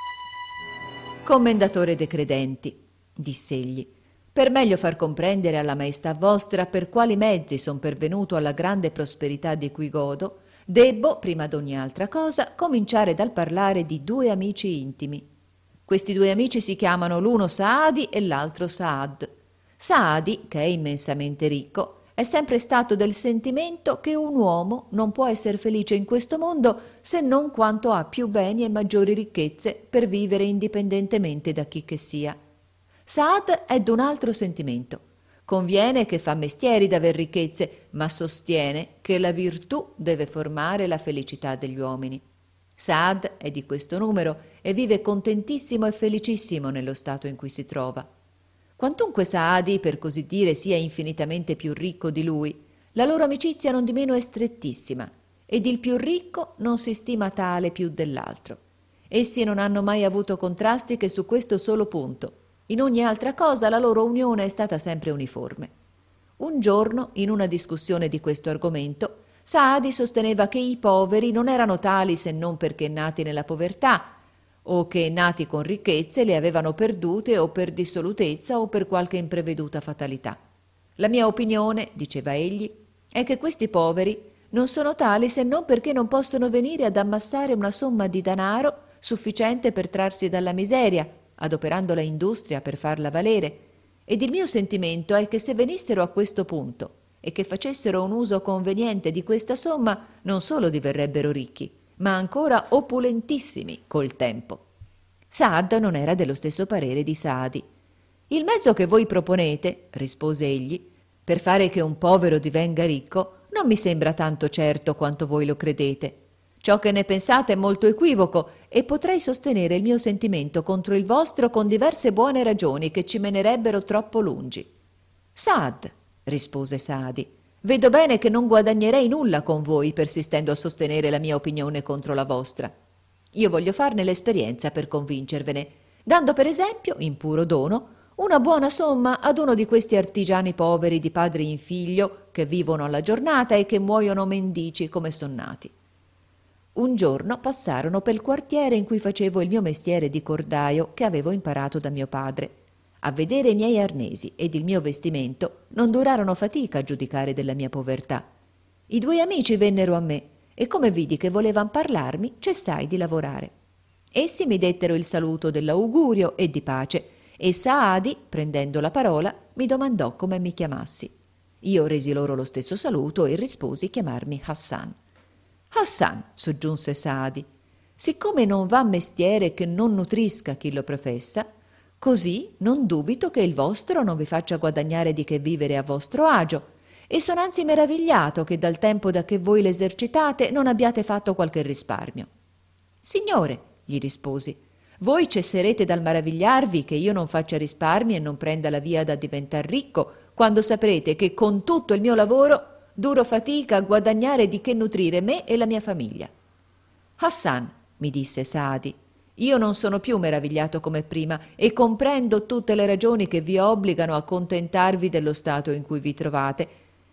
«Commendatore de credenti», diss'egli, «per meglio far comprendere alla maestà vostra per quali mezzi son pervenuto alla grande prosperità di cui godo, debbo, prima d'ogni altra cosa, cominciare dal parlare di due amici intimi. Questi due amici si chiamano l'uno Saadi e l'altro Saad. Saadi, che è immensamente ricco, è sempre stato del sentimento che un uomo non può essere felice in questo mondo se non quanto ha più beni e maggiori ricchezze per vivere indipendentemente da chi che sia. Saad è d'un altro sentimento. Conviene che fa mestieri d'aver ricchezze, ma sostiene che la virtù deve formare la felicità degli uomini. Saad è di questo numero e vive contentissimo e felicissimo nello stato in cui si trova. Quantunque Saadi, per così dire, sia infinitamente più ricco di lui, la loro amicizia non di meno è strettissima, ed il più ricco non si stima tale più dell'altro. Essi non hanno mai avuto contrasti che su questo solo punto. In ogni altra cosa la loro unione è stata sempre uniforme. Un giorno, in una discussione di questo argomento, Saadi sosteneva che i poveri non erano tali se non perché nati nella povertà, o che nati con ricchezze le avevano perdute o per dissolutezza o per qualche impreveduta fatalità. La mia opinione, diceva egli, è che questi poveri non sono tali se non perché non possono venire ad ammassare una somma di danaro sufficiente per trarsi dalla miseria, adoperando la industria per farla valere, ed il mio sentimento è che se venissero a questo punto e che facessero un uso conveniente di questa somma, non solo diverrebbero ricchi, ma ancora opulentissimi col tempo. Saad non era dello stesso parere di Saadi. «Il mezzo che voi proponete», rispose egli, «per fare che un povero divenga ricco non mi sembra tanto certo quanto voi lo credete. Ciò che ne pensate è molto equivoco e potrei sostenere il mio sentimento contro il vostro con diverse buone ragioni che ci menerebbero troppo lungi». «Saad», rispose Saadi, Vedo bene che non guadagnerei nulla con voi persistendo a sostenere la mia opinione contro la vostra. Io voglio farne l'esperienza per convincervene, dando per esempio, in puro dono, una buona somma ad uno di questi artigiani poveri di padre in figlio che vivono alla giornata e che muoiono mendici come sonnati. Un giorno passarono pel quartiere in cui facevo il mio mestiere di cordaio che avevo imparato da mio padre. A vedere i miei arnesi ed il mio vestimento non durarono fatica a giudicare della mia povertà. I due amici vennero a me e come vidi che volevan parlarmi cessai di lavorare. Essi mi dettero il saluto dell'augurio e di pace e Saadi, prendendo la parola, mi domandò come mi chiamassi. Io resi loro lo stesso saluto e risposi chiamarmi Hassan. Hassan, soggiunse Saadi, siccome non va mestiere che non nutrisca chi lo professa, così non dubito che il vostro non vi faccia guadagnare di che vivere a vostro agio, e son anzi meravigliato che dal tempo da che voi l'esercitate non abbiate fatto qualche risparmio. Signore, gli risposi, voi cesserete dal maravigliarvi che io non faccia risparmi e non prenda la via da diventar ricco, quando saprete che con tutto il mio lavoro duro fatica a guadagnare di che nutrire me e la mia famiglia. Hassan, mi disse Saadi, io non sono più meravigliato come prima e comprendo tutte le ragioni che vi obbligano a contentarvi dello stato in cui vi trovate,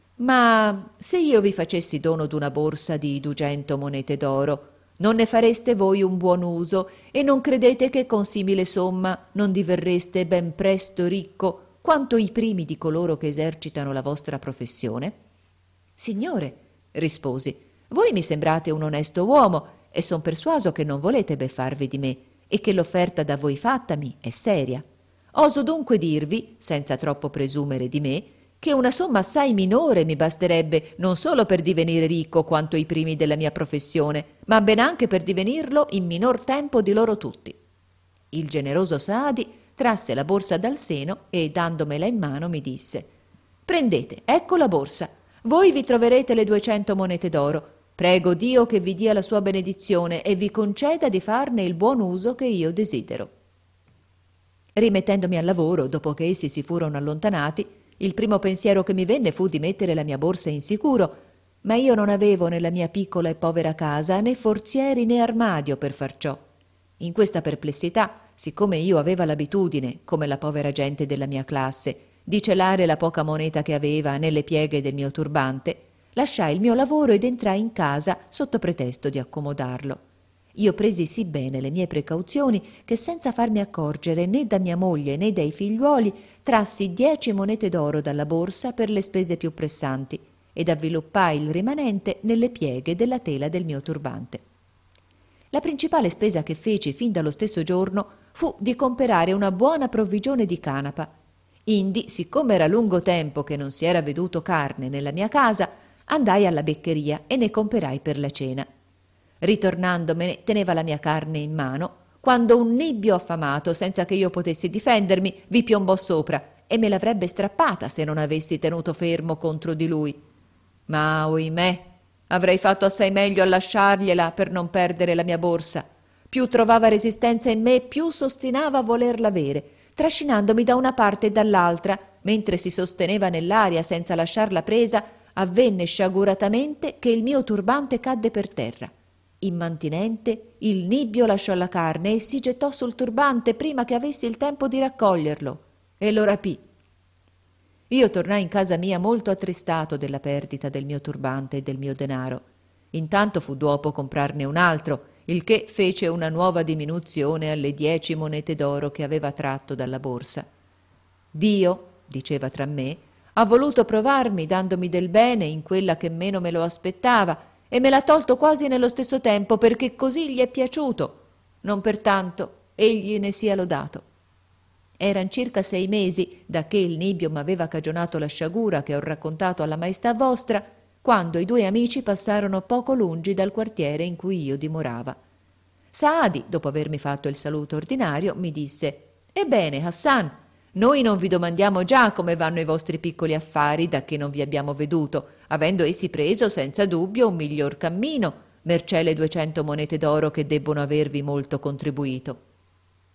ma se io vi facessi dono d'una borsa di dugento monete d'oro, non ne fareste voi un buon uso e non credete che con simile somma non diverreste ben presto ricco quanto i primi di coloro che esercitano la vostra professione? Signore, risposi, voi mi sembrate un onesto uomo e son persuaso che non volete beffarvi di me e che l'offerta da voi fattami è seria. Oso dunque dirvi, senza troppo presumere di me, che una somma assai minore mi basterebbe non solo per divenire ricco quanto i primi della mia professione, ma ben anche per divenirlo in minor tempo di loro tutti. Il generoso Saadi trasse la borsa dal seno e, dandomela in mano, mi disse: «Prendete, ecco la borsa. Voi vi troverete le duecento monete d'oro. Prego Dio che vi dia la sua benedizione e vi conceda di farne il buon uso che io desidero». Rimettendomi al lavoro, dopo che essi si furono allontanati, il primo pensiero che mi venne fu di mettere la mia borsa in sicuro, ma io non avevo nella mia piccola e povera casa né forzieri né armadio per far ciò. In questa perplessità, siccome io aveva l'abitudine, come la povera gente della mia classe, di celare la poca moneta che aveva nelle pieghe del mio turbante, lasciai il mio lavoro ed entrai in casa sotto pretesto di accomodarlo. Io presi sì bene le mie precauzioni che senza farmi accorgere né da mia moglie né dai figliuoli trassi dieci monete d'oro dalla borsa per le spese più pressanti ed avviluppai il rimanente nelle pieghe della tela del mio turbante. La principale spesa che feci fin dallo stesso giorno fu di comperare una buona provvigione di canapa. Indi, siccome era lungo tempo che non si era veduto carne nella mia casa, andai alla beccheria e ne comperai per la cena. Ritornandomene teneva la mia carne in mano, quando un nibbio affamato, senza che io potessi difendermi, vi piombò sopra e me l'avrebbe strappata se non avessi tenuto fermo contro di lui. Ma, oimè, avrei fatto assai meglio a lasciargliela per non perdere la mia borsa. Più trovava resistenza in me, più s'ostinava a volerla avere, trascinandomi da una parte e dall'altra, mentre si sosteneva nell'aria senza lasciarla presa, avvenne sciaguratamente che il mio turbante cadde per terra. Immantinente, il nibbio lasciò la carne e si gettò sul turbante prima che avessi il tempo di raccoglierlo, e lo rapì. Io tornai in casa mia molto attristato della perdita del mio turbante e del mio denaro. Intanto fu dopo comprarne un altro, il che fece una nuova diminuzione alle dieci monete d'oro che aveva tratto dalla borsa. Dio, diceva tra me, ha voluto provarmi dandomi del bene in quella che meno me lo aspettava e me l'ha tolto quasi nello stesso tempo perché così gli è piaciuto. Non pertanto egli ne sia lodato. Eran circa sei mesi da che il nibbio m'aveva cagionato la sciagura che ho raccontato alla maestà vostra, quando i due amici passarono poco lungi dal quartiere in cui io dimorava. Saadi, dopo avermi fatto il saluto ordinario, mi disse: «Ebbene, Hassan, noi non vi domandiamo già come vanno i vostri piccoli affari da che non vi abbiamo veduto, avendo essi preso senza dubbio un miglior cammino, mercé le duecento monete d'oro che debbono avervi molto contribuito».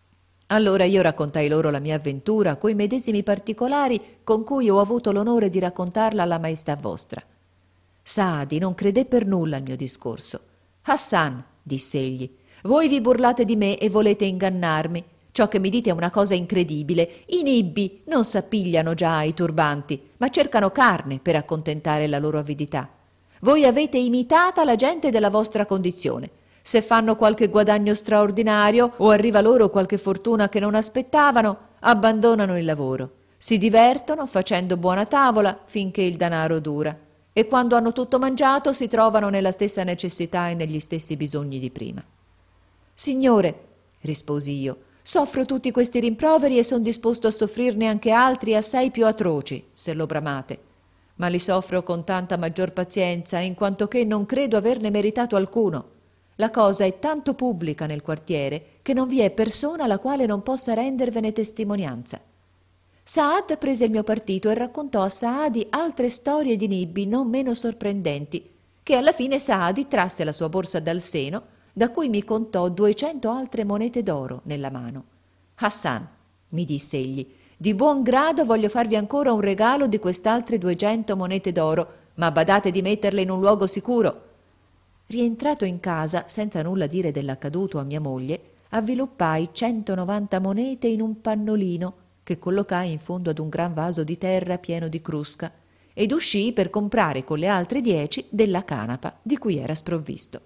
Allora io raccontai loro la mia avventura coi medesimi particolari con cui ho avuto l'onore di raccontarla alla maestà vostra. Saadi non credé per nulla al mio discorso. «Hassan», diss'egli, «voi vi burlate di me e volete ingannarmi. Ciò che mi dite è una cosa incredibile. I nibbi non s'appigliano già ai turbanti, ma cercano carne per accontentare la loro avidità. Voi avete imitata la gente della vostra condizione. Se fanno qualche guadagno straordinario o arriva loro qualche fortuna che non aspettavano, abbandonano il lavoro. Si divertono facendo buona tavola finché il denaro dura e quando hanno tutto mangiato si trovano nella stessa necessità e negli stessi bisogni di prima». «Signore», risposi io, «soffro tutti questi rimproveri e son disposto a soffrirne anche altri assai più atroci, se lo bramate. Ma li soffro con tanta maggior pazienza, in quanto che non credo averne meritato alcuno. La cosa è tanto pubblica nel quartiere che non vi è persona la quale non possa rendervene testimonianza». Saad prese il mio partito e raccontò a Saadi altre storie di nibbi non meno sorprendenti, che alla fine Saadi trasse la sua borsa dal seno, da cui mi contò duecento altre monete d'oro nella mano. «Hassan», mi disse egli, «di buon grado voglio farvi ancora un regalo di quest'altre duecento monete d'oro, ma badate di metterle in un luogo sicuro». Rientrato in casa, senza nulla dire dell'accaduto a mia moglie, avviluppai centonovanta monete in un pannolino che collocai in fondo ad un gran vaso di terra pieno di crusca ed uscii per comprare con le altre dieci della canapa di cui era sprovvisto.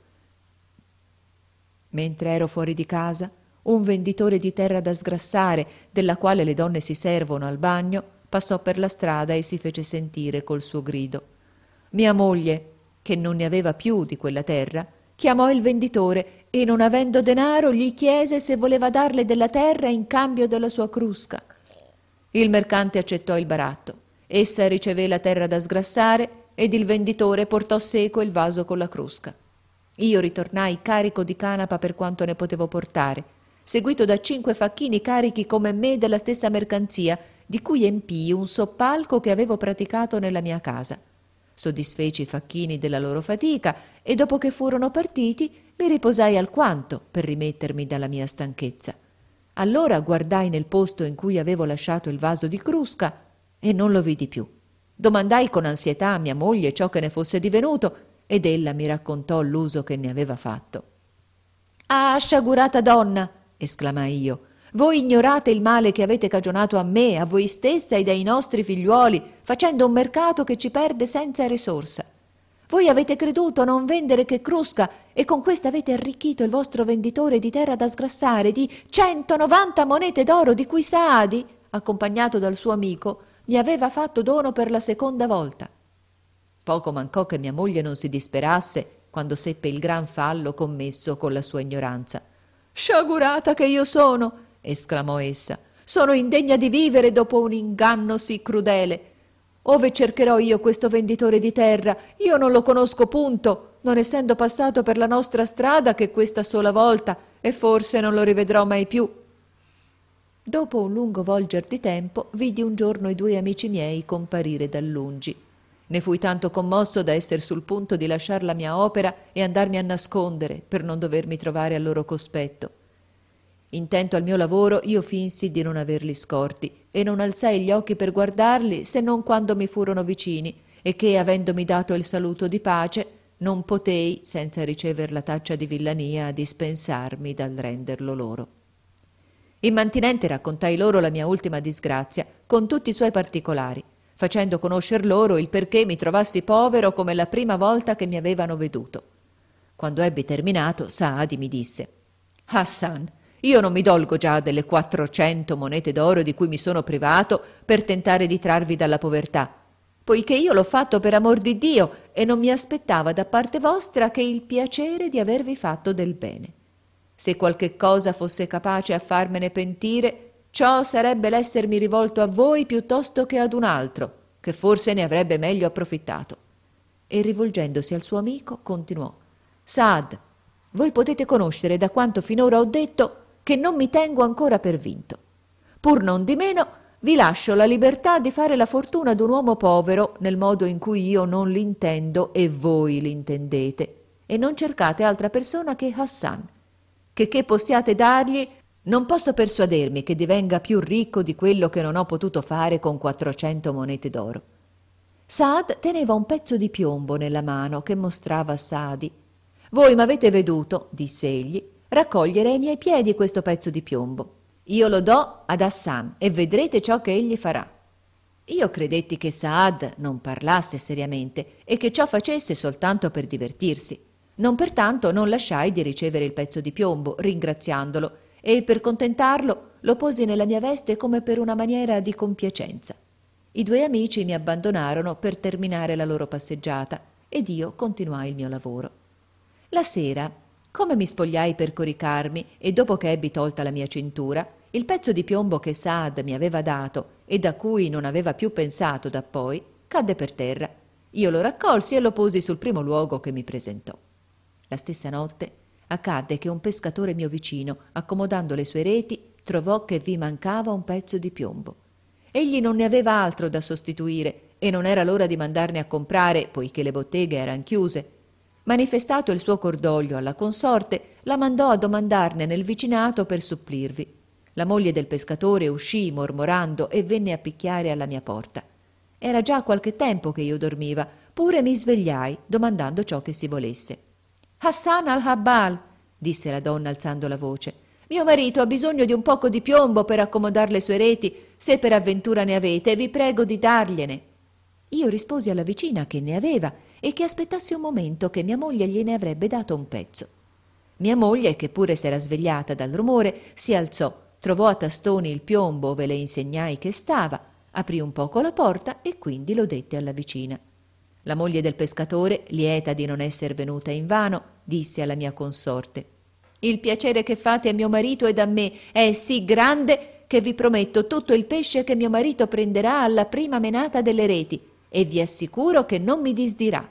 Mentre ero fuori di casa, un venditore di terra da sgrassare, della quale le donne si servono al bagno, passò per la strada e si fece sentire col suo grido. Mia moglie, che non ne aveva più di quella terra, chiamò il venditore e, non avendo denaro, gli chiese se voleva darle della terra in cambio della sua crusca. Il mercante accettò il baratto. Essa ricevé la terra da sgrassare ed il venditore portò seco il vaso con la crusca. Io ritornai carico di canapa per quanto ne potevo portare, seguito da cinque facchini carichi come me della stessa mercanzia, di cui empii un soppalco che avevo praticato nella mia casa. Soddisfeci i facchini della loro fatica e dopo che furono partiti mi riposai alquanto per rimettermi dalla mia stanchezza. Allora guardai nel posto in cui avevo lasciato il vaso di crusca e non lo vidi più. Domandai con ansietà a mia moglie ciò che ne fosse divenuto ed ella mi raccontò l'uso che ne aveva fatto. «Ah, sciagurata donna!» esclamai io. «Voi ignorate il male che avete cagionato a me, a voi stessa ed ai nostri figliuoli, facendo un mercato che ci perde senza risorsa. Voi avete creduto non vendere che crusca e con questa avete arricchito il vostro venditore di terra da sgrassare di centonovanta monete d'oro di cui Saadi, accompagnato dal suo amico, mi aveva fatto dono per la seconda volta». Poco mancò che mia moglie non si disperasse quando seppe il gran fallo commesso con la sua ignoranza. «Sciagurata che io sono!» esclamò essa. «Sono indegna di vivere dopo un inganno sì crudele. Ove cercherò io questo venditore di terra? Io non lo conosco punto, non essendo passato per la nostra strada che questa sola volta, e forse non lo rivedrò mai più». Dopo un lungo volger di tempo vidi un giorno i due amici miei comparire da lungi. Ne fui tanto commosso da esser sul punto di lasciar la mia opera e andarmi a nascondere per non dovermi trovare al loro cospetto. Intento al mio lavoro, io finsi di non averli scorti e non alzai gli occhi per guardarli se non quando mi furono vicini e che, avendomi dato il saluto di pace, non potei, senza ricever la taccia di villania, dispensarmi dal renderlo loro. Immantinente raccontai loro la mia ultima disgrazia, con tutti i suoi particolari, facendo conoscer loro il perché mi trovassi povero come la prima volta che mi avevano veduto. Quando ebbi terminato, Saadi mi disse: «Hassan, io non mi dolgo già delle quattrocento monete d'oro di cui mi sono privato per tentare di trarvi dalla povertà, poiché io l'ho fatto per amor di Dio e non mi aspettava da parte vostra che il piacere di avervi fatto del bene. Se qualche cosa fosse capace a farmene pentire, ciò sarebbe l'essermi rivolto a voi piuttosto che ad un altro, che forse ne avrebbe meglio approfittato». E rivolgendosi al suo amico continuò: «Saad, voi potete conoscere da quanto finora ho detto che non mi tengo ancora per vinto. Pur non di meno vi lascio la libertà di fare la fortuna d'un uomo povero nel modo in cui io non l'intendo e voi l'intendete, e non cercate altra persona che Hassan. Che che possiate dargli Non posso persuadermi che divenga più ricco di quello che non ho potuto fare con quattrocento monete d'oro. Saad teneva un pezzo di piombo nella mano che mostrava a Saadi. «Voi m'avete veduto», disse egli, «raccogliere ai miei piedi questo pezzo di piombo. Io lo do ad Hassan e vedrete ciò che egli farà». Io credetti che Saad non parlasse seriamente e che ciò facesse soltanto per divertirsi. Non pertanto non lasciai di ricevere il pezzo di piombo, ringraziandolo, e per contentarlo lo posi nella mia veste come per una maniera di compiacenza. I due amici mi abbandonarono per terminare la loro passeggiata ed io continuai il mio lavoro. La sera, come mi spogliai per coricarmi e dopo che ebbi tolta la mia cintura, il pezzo di piombo che Saad mi aveva dato e da cui non aveva più pensato da poi, cadde per terra. Io lo raccolsi e lo posi sul primo luogo che mi presentò. La stessa notte accadde che un pescatore mio vicino, accomodando le sue reti, trovò che vi mancava un pezzo di piombo. Egli non ne aveva altro da sostituire e non era l'ora di mandarne a comprare, poiché le botteghe eran chiuse. Manifestato il suo cordoglio alla consorte, la mandò a domandarne nel vicinato per supplirvi. La moglie del pescatore uscì mormorando e venne a picchiare alla mia porta. Era già qualche tempo che io dormiva, pure mi svegliai domandando ciò che si volesse. «Hassan al-Habbal», disse la donna alzando la voce, «mio marito ha bisogno di un poco di piombo per accomodar le sue reti. Se per avventura ne avete, vi prego di dargliene». Io risposi alla vicina che ne aveva e che aspettasse un momento che mia moglie gliene avrebbe dato un pezzo. Mia moglie, che pure s'era svegliata dal rumore, si alzò, trovò a tastoni il piombo ove le insegnai che stava, aprì un poco la porta e quindi lo dette alla vicina. La moglie del pescatore, lieta di non esser venuta invano, disse alla mia consorte: «Il piacere che fate a mio marito ed a me è sì grande che vi prometto tutto il pesce che mio marito prenderà alla prima menata delle reti e vi assicuro che non mi disdirà».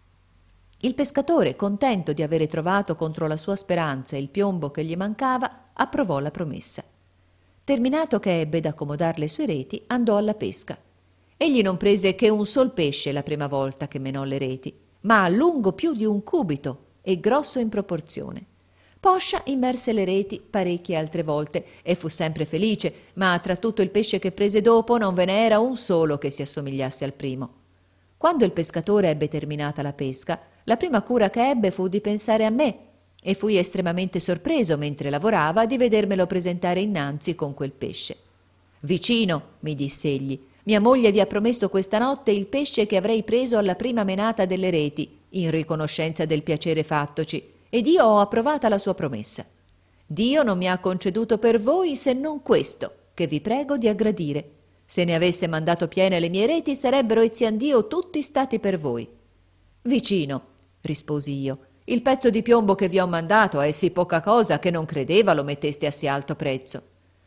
Il pescatore, contento di avere trovato contro la sua speranza il piombo che gli mancava, approvò la promessa. Terminato che ebbe d'accomodar le sue reti, andò alla pesca. Egli non prese che un sol pesce la prima volta che menò le reti, ma lungo più di un cubito e grosso in proporzione. Poscia immerse le reti parecchie altre volte e fu sempre felice, ma tra tutto il pesce che prese dopo non ve ne era un solo che si assomigliasse al primo. Quando il pescatore ebbe terminata la pesca, la prima cura che ebbe fu di pensare a me, e fui estremamente sorpreso mentre lavorava di vedermelo presentare innanzi con quel pesce. «Vicino», mi disse egli, «mia moglie vi ha promesso questa notte il pesce che avrei preso alla prima menata delle reti, in riconoscenza del piacere fattoci, ed io ho approvata la sua promessa. Dio non mi ha conceduto per voi se non questo, che vi prego di aggradire. Se ne avesse mandato piene le mie reti, sarebbero eziandio tutti stati per voi». «Vicino», risposi io, «il pezzo di piombo che vi ho mandato è sì poca cosa che non credeva lo metteste a sì alto prezzo».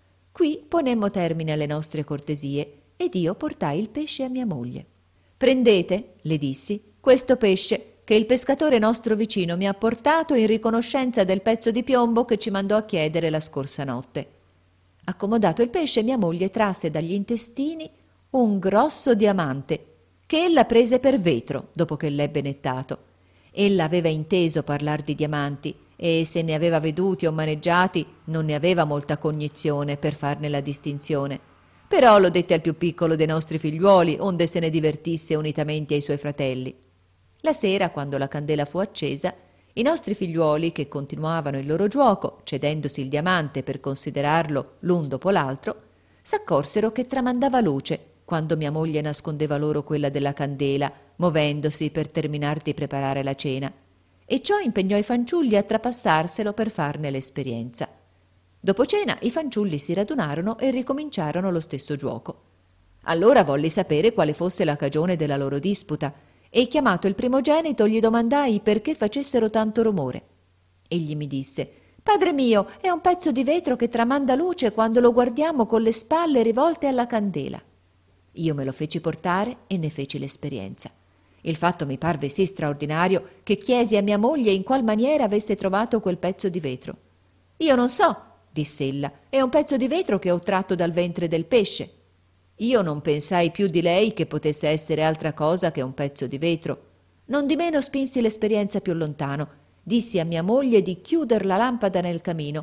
Qui ponemmo termine alle nostre cortesie ed io portai il pesce a mia moglie. «Prendete», le dissi, «questo pesce che il pescatore nostro vicino mi ha portato in riconoscenza del pezzo di piombo che ci mandò a chiedere la scorsa notte». Accomodato il pesce, mia moglie trasse dagli intestini un grosso diamante che ella prese per vetro dopo che l'ebbe nettato. Ella aveva inteso parlar di diamanti e se ne aveva veduti o maneggiati non ne aveva molta cognizione per farne la distinzione. Però lo dette al più piccolo dei nostri figliuoli, onde se ne divertisse unitamente ai suoi fratelli. La sera, quando la candela fu accesa, i nostri figliuoli, che continuavano il loro giuoco, cedendosi il diamante per considerarlo l'un dopo l'altro, s'accorsero che tramandava luce quando mia moglie nascondeva loro quella della candela, movendosi per terminar di preparare la cena, e ciò impegnò i fanciulli a trapassarselo per farne l'esperienza. Dopo cena i fanciulli si radunarono e ricominciarono lo stesso giuoco. Allora volli sapere quale fosse la cagione della loro disputa, e chiamato il primogenito gli domandai perché facessero tanto rumore. Egli mi disse: «Padre mio, è un pezzo di vetro che tramanda luce quando lo guardiamo con le spalle rivolte alla candela». Io me lo feci portare e ne feci l'esperienza. Il fatto mi parve sì straordinario che chiesi a mia moglie in qual maniera avesse trovato quel pezzo di vetro. «Io non so», diss'ella, «è un pezzo di vetro che ho tratto dal ventre del pesce». Io non pensai più di lei che potesse essere altra cosa che un pezzo di vetro. Nondimeno spinsi l'esperienza più lontano. Dissi a mia moglie di chiuder la lampada nel camino.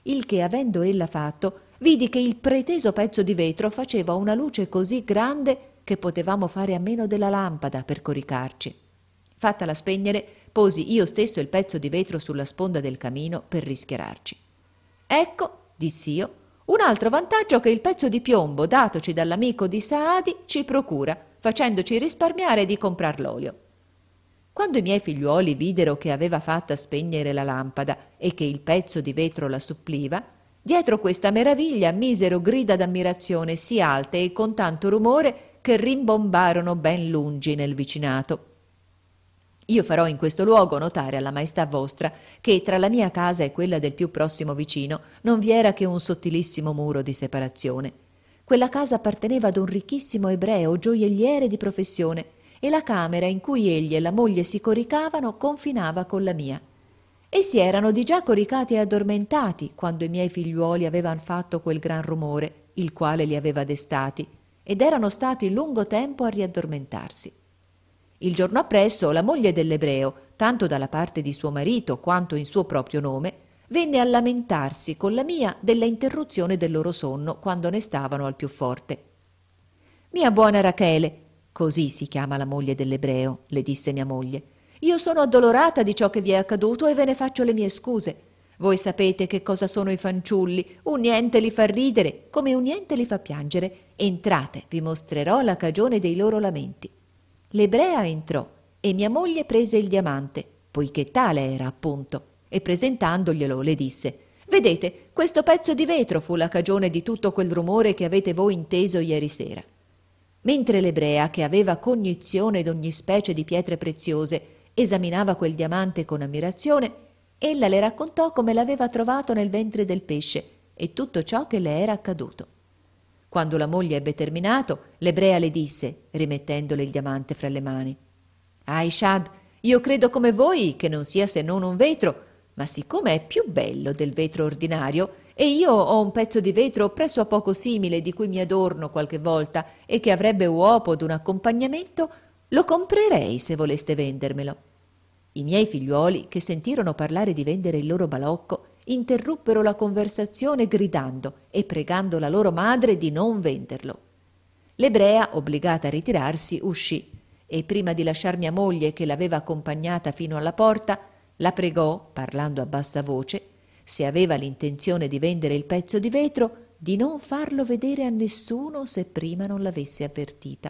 il che avendo ella fatto, vidi che il preteso pezzo di vetro faceva una luce così grande che potevamo fare a meno della lampada per coricarci. Fattala spegnere, posi io stesso il pezzo di vetro sulla sponda del camino per rischiararci. Ecco, diss'io, un altro vantaggio che il pezzo di piombo datoci dall'amico di Saadi ci procura, facendoci risparmiare di comprar l'olio. Quando i miei figliuoli videro che aveva fatta spegnere la lampada e che il pezzo di vetro la suppliva, dietro questa meraviglia misero grida d'ammirazione sì alte e con tanto rumore che rimbombarono ben lungi nel vicinato. Io farò in questo luogo notare alla maestà vostra che tra la mia casa e quella del più prossimo vicino non vi era che un sottilissimo muro di separazione. Quella casa apparteneva ad un ricchissimo ebreo gioielliere di professione e la camera in cui egli e la moglie si coricavano confinava con la mia. Essi erano di già coricati e addormentati quando i miei figliuoli avevan fatto quel gran rumore, il quale li aveva destati, ed erano stati lungo tempo a riaddormentarsi. Il giorno appresso la moglie dell'ebreo, tanto dalla parte di suo marito quanto in suo proprio nome, venne a lamentarsi con la mia della interruzione del loro sonno quando ne stavano al più forte. «Mia buona Rachele», così si chiama la moglie dell'ebreo, le disse mia moglie, «io sono addolorata di ciò che vi è accaduto e ve ne faccio le mie scuse. Voi sapete che cosa sono i fanciulli, un niente li fa ridere come un niente li fa piangere. Entrate, vi mostrerò la cagione dei loro lamenti». L'ebrea entrò e mia moglie prese il diamante, poiché tale era appunto, e presentandoglielo le disse: «Vedete, questo pezzo di vetro fu la cagione di tutto quel rumore che avete voi inteso ieri sera». Mentre l'ebrea, che aveva cognizione d'ogni specie di pietre preziose, esaminava quel diamante con ammirazione, ella le raccontò come l'aveva trovato nel ventre del pesce e tutto ciò che le era accaduto. Quando la moglie ebbe terminato, l'ebrea le disse, rimettendole il diamante fra le mani: «Aishad, io credo come voi che non sia se non un vetro, ma siccome è più bello del vetro ordinario, e io ho un pezzo di vetro presso a poco simile di cui mi adorno qualche volta e che avrebbe uopo d'un accompagnamento, lo comprerei se voleste vendermelo». I miei figliuoli, che sentirono parlare di vendere il loro balocco, interruppero la conversazione gridando e pregando la loro madre di non venderlo. L'ebrea, obbligata a ritirarsi, uscì e prima di lasciar mia moglie, che l'aveva accompagnata fino alla porta, la pregò, parlando a bassa voce, se aveva l'intenzione di vendere il pezzo di vetro, di non farlo vedere a nessuno se prima non l'avesse avvertita.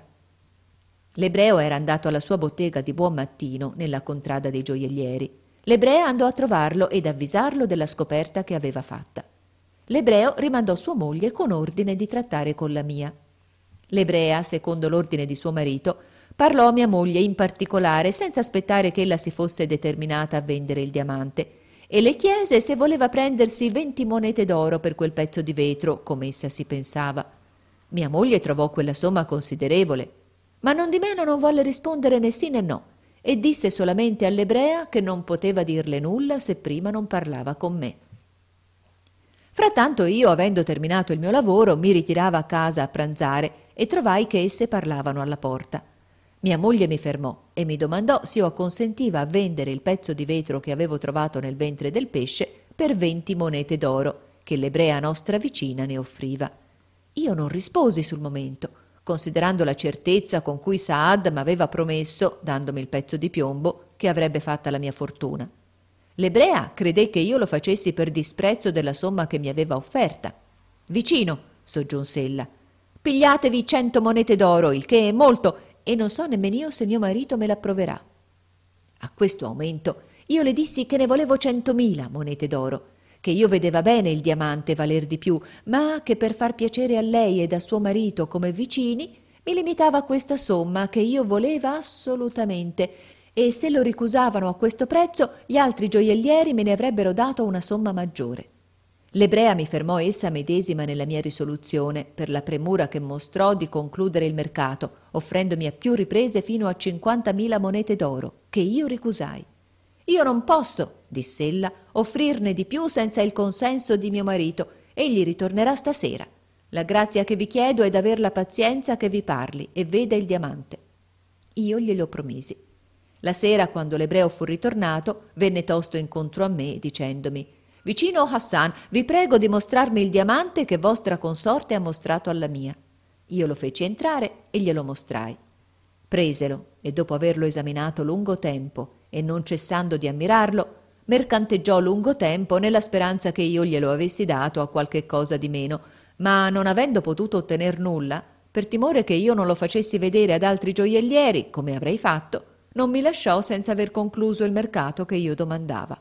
L'ebreo era andato alla sua bottega di buon mattino nella contrada dei gioiellieri. L'ebrea andò a trovarlo ed avvisarlo della scoperta che aveva fatta. L'ebreo rimandò sua moglie con ordine di trattare con la mia. L'ebrea, secondo l'ordine di suo marito, parlò a mia moglie in particolare senza aspettare che ella si fosse determinata a vendere il diamante e le chiese se voleva prendersi venti monete d'oro per quel pezzo di vetro, come essa si pensava. Mia moglie trovò quella somma considerevole, ma nondimeno non volle rispondere né sì né no, e disse solamente all'ebrea che non poteva dirle nulla se prima non parlava con me. Frattanto io, avendo terminato il mio lavoro, mi ritirava a casa a pranzare e trovai che esse parlavano alla porta. Mia moglie mi fermò e mi domandò se io acconsentiva a vendere il pezzo di vetro che avevo trovato nel ventre del pesce per venti monete d'oro, che l'ebrea nostra vicina ne offriva. Io non risposi sul momento, considerando la certezza con cui Saad m'aveva promesso, dandomi il pezzo di piombo, che avrebbe fatta la mia fortuna. L'ebrea credé che io lo facessi per disprezzo della somma che mi aveva offerta. «Vicino», soggiunse ella, «pigliatevi cento monete d'oro, il che è molto, e non so nemmeno io se mio marito me l'approverà». A questo aumento io le dissi che ne volevo centomila monete d'oro, che io vedeva bene il diamante valer di più, ma che per far piacere a lei ed a suo marito come vicini mi limitava a questa somma che io voleva assolutamente, e se lo ricusavano a questo prezzo gli altri gioiellieri me ne avrebbero dato una somma maggiore. L'ebrea mi fermò essa medesima nella mia risoluzione per la premura che mostrò di concludere il mercato, offrendomi a più riprese fino a cinquantamila monete d'oro, che io ricusai. «Io non posso», diss'ella, «offrirne di più senza il consenso di mio marito. Egli ritornerà stasera. La grazia che vi chiedo è d'aver la pazienza che vi parli e veda il diamante». Io glielo promisi. La sera, quando l'ebreo fu ritornato, venne tosto incontro a me, dicendomi: vicino Hassan, vi prego di mostrarmi il diamante che vostra consorte ha mostrato alla mia. Io lo feci entrare e glielo mostrai. Preselo e dopo averlo esaminato lungo tempo e non cessando di ammirarlo, mercanteggiò lungo tempo nella speranza che io glielo avessi dato a qualche cosa di meno, ma non avendo potuto ottener nulla, per timore che io non lo facessi vedere ad altri gioiellieri, come avrei fatto, non mi lasciò senza aver concluso il mercato che io domandava.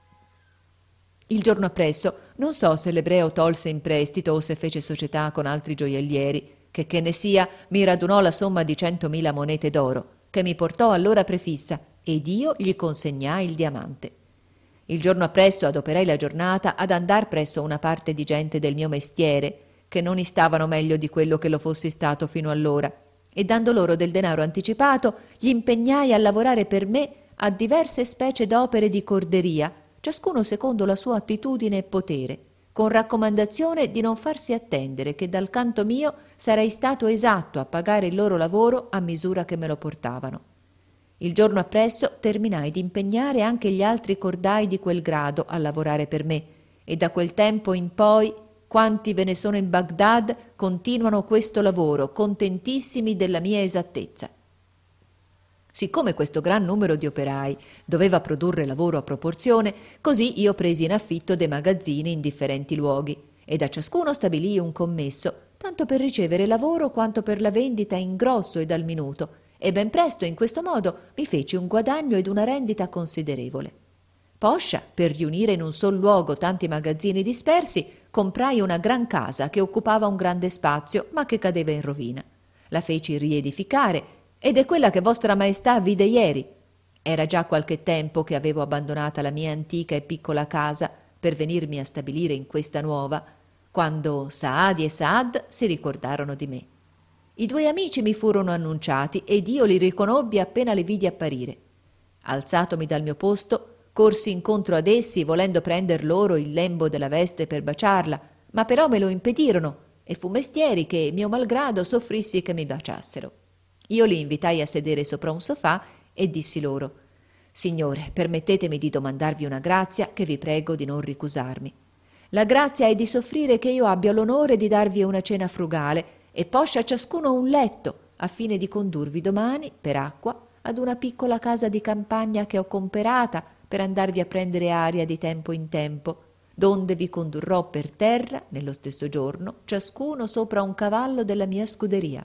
Il giorno appresso, non so se l'ebreo tolse in prestito o se fece società con altri gioiellieri, che che ne sia, mi radunò la somma di centomila monete d'oro, che mi portò all'ora prefissa, ed io gli consegnai il diamante. Il giorno appresso adoperai la giornata ad andar presso una parte di gente del mio mestiere, che non istavano meglio di quello che lo fossi stato fino allora, e dando loro del denaro anticipato, gli impegnai a lavorare per me a diverse specie d'opere di corderia, ciascuno secondo la sua attitudine e potere, con raccomandazione di non farsi attendere che dal canto mio sarei stato esatto a pagare il loro lavoro a misura che me lo portavano. Il giorno appresso terminai di impegnare anche gli altri cordai di quel grado a lavorare per me, e da quel tempo in poi quanti ve ne sono in Bagdad continuano questo lavoro, contentissimi della mia esattezza. Siccome questo gran numero di operai doveva produrre lavoro a proporzione, così io presi in affitto dei magazzini in differenti luoghi e da ciascuno stabilii un commesso, tanto per ricevere lavoro quanto per la vendita in grosso e dal minuto, e ben presto in questo modo mi feci un guadagno ed una rendita considerevole. Poscia, per riunire in un sol luogo tanti magazzini dispersi, comprai una gran casa che occupava un grande spazio, ma che cadeva in rovina. La feci riedificare, ed è quella che vostra maestà vide ieri. Era già qualche tempo che avevo abbandonata la mia antica e piccola casa per venirmi a stabilire in questa nuova, quando Saadi e Saad si ricordarono di me. I due amici mi furono annunciati ed io li riconobbi appena li vidi apparire. Alzatomi dal mio posto, corsi incontro ad essi volendo prender loro il lembo della veste per baciarla, ma però me lo impedirono e fu mestieri che, mio malgrado, soffrissi che mi baciassero. Io li invitai a sedere sopra un sofà e dissi loro: «Signore, permettetemi di domandarvi una grazia che vi prego di non ricusarmi. La grazia è di soffrire che io abbia l'onore di darvi una cena frugale e poscia ciascuno un letto, a fine di condurvi domani, per acqua, ad una piccola casa di campagna che ho comperata per andarvi a prendere aria di tempo in tempo, donde vi condurrò per terra, nello stesso giorno, ciascuno sopra un cavallo della mia scuderia.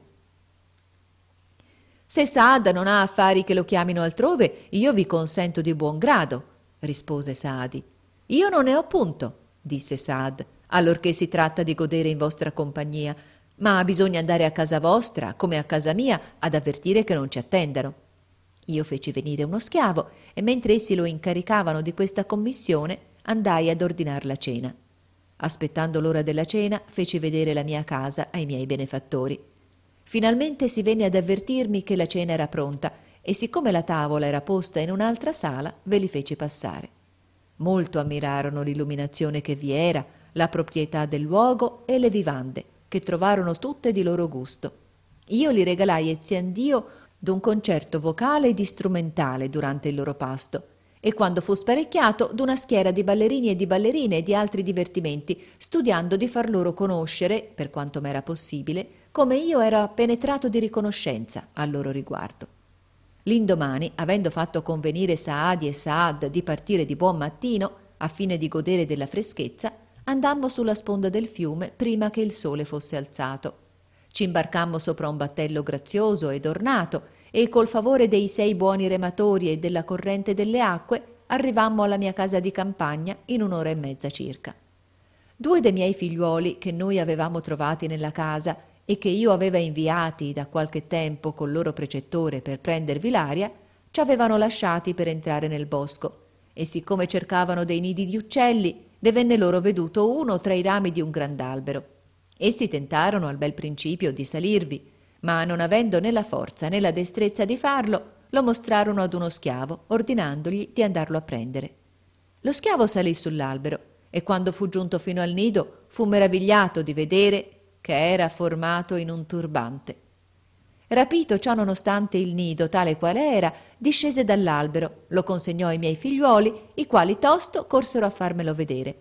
Se Saad non ha affari che lo chiamino altrove, io vi consento di buon grado», rispose Saadi. «Io non ne ho punto», disse Saad, «allorché si tratta di godere in vostra compagnia, ma bisogna andare a casa vostra, come a casa mia, ad avvertire che non ci attendano». Io feci venire uno schiavo e mentre essi lo incaricavano di questa commissione andai ad ordinar la cena. Aspettando l'ora della cena feci vedere la mia casa ai miei benefattori. Finalmente si venne ad avvertirmi che la cena era pronta e siccome la tavola era posta in un'altra sala ve li feci passare. Molto ammirarono l'illuminazione che vi era, la proprietà del luogo e le vivande, che trovarono tutte di loro gusto. Io li regalai eziandio d'un concerto vocale ed istrumentale durante il loro pasto e quando fu sparecchiato d'una schiera di ballerini e di ballerine e di altri divertimenti, studiando di far loro conoscere, per quanto m'era possibile, come io ero penetrato di riconoscenza a loro riguardo. L'indomani, avendo fatto convenire Saadi e Saad di partire di buon mattino, a fine di godere della freschezza, andammo sulla sponda del fiume prima che il sole fosse alzato. Ci imbarcammo sopra un battello grazioso ed ornato e col favore dei sei buoni rematori e della corrente delle acque arrivammo alla mia casa di campagna in un'ora e mezza circa. Due dei miei figliuoli che noi avevamo trovati nella casa e che io aveva inviati da qualche tempo col loro precettore per prendervi l'aria, ci avevano lasciati per entrare nel bosco e siccome cercavano dei nidi di uccelli, ne venne loro veduto uno tra i rami di un grand'albero. Essi tentarono al bel principio di salirvi, ma non avendo né la forza né la destrezza di farlo, lo mostrarono ad uno schiavo, ordinandogli di andarlo a prendere. Lo schiavo salì sull'albero e quando fu giunto fino al nido fu meravigliato di vedere che era formato in un turbante. Rapito ciò nonostante il nido, tale quale era, discese dall'albero, lo consegnò ai miei figliuoli, i quali tosto corsero a farmelo vedere.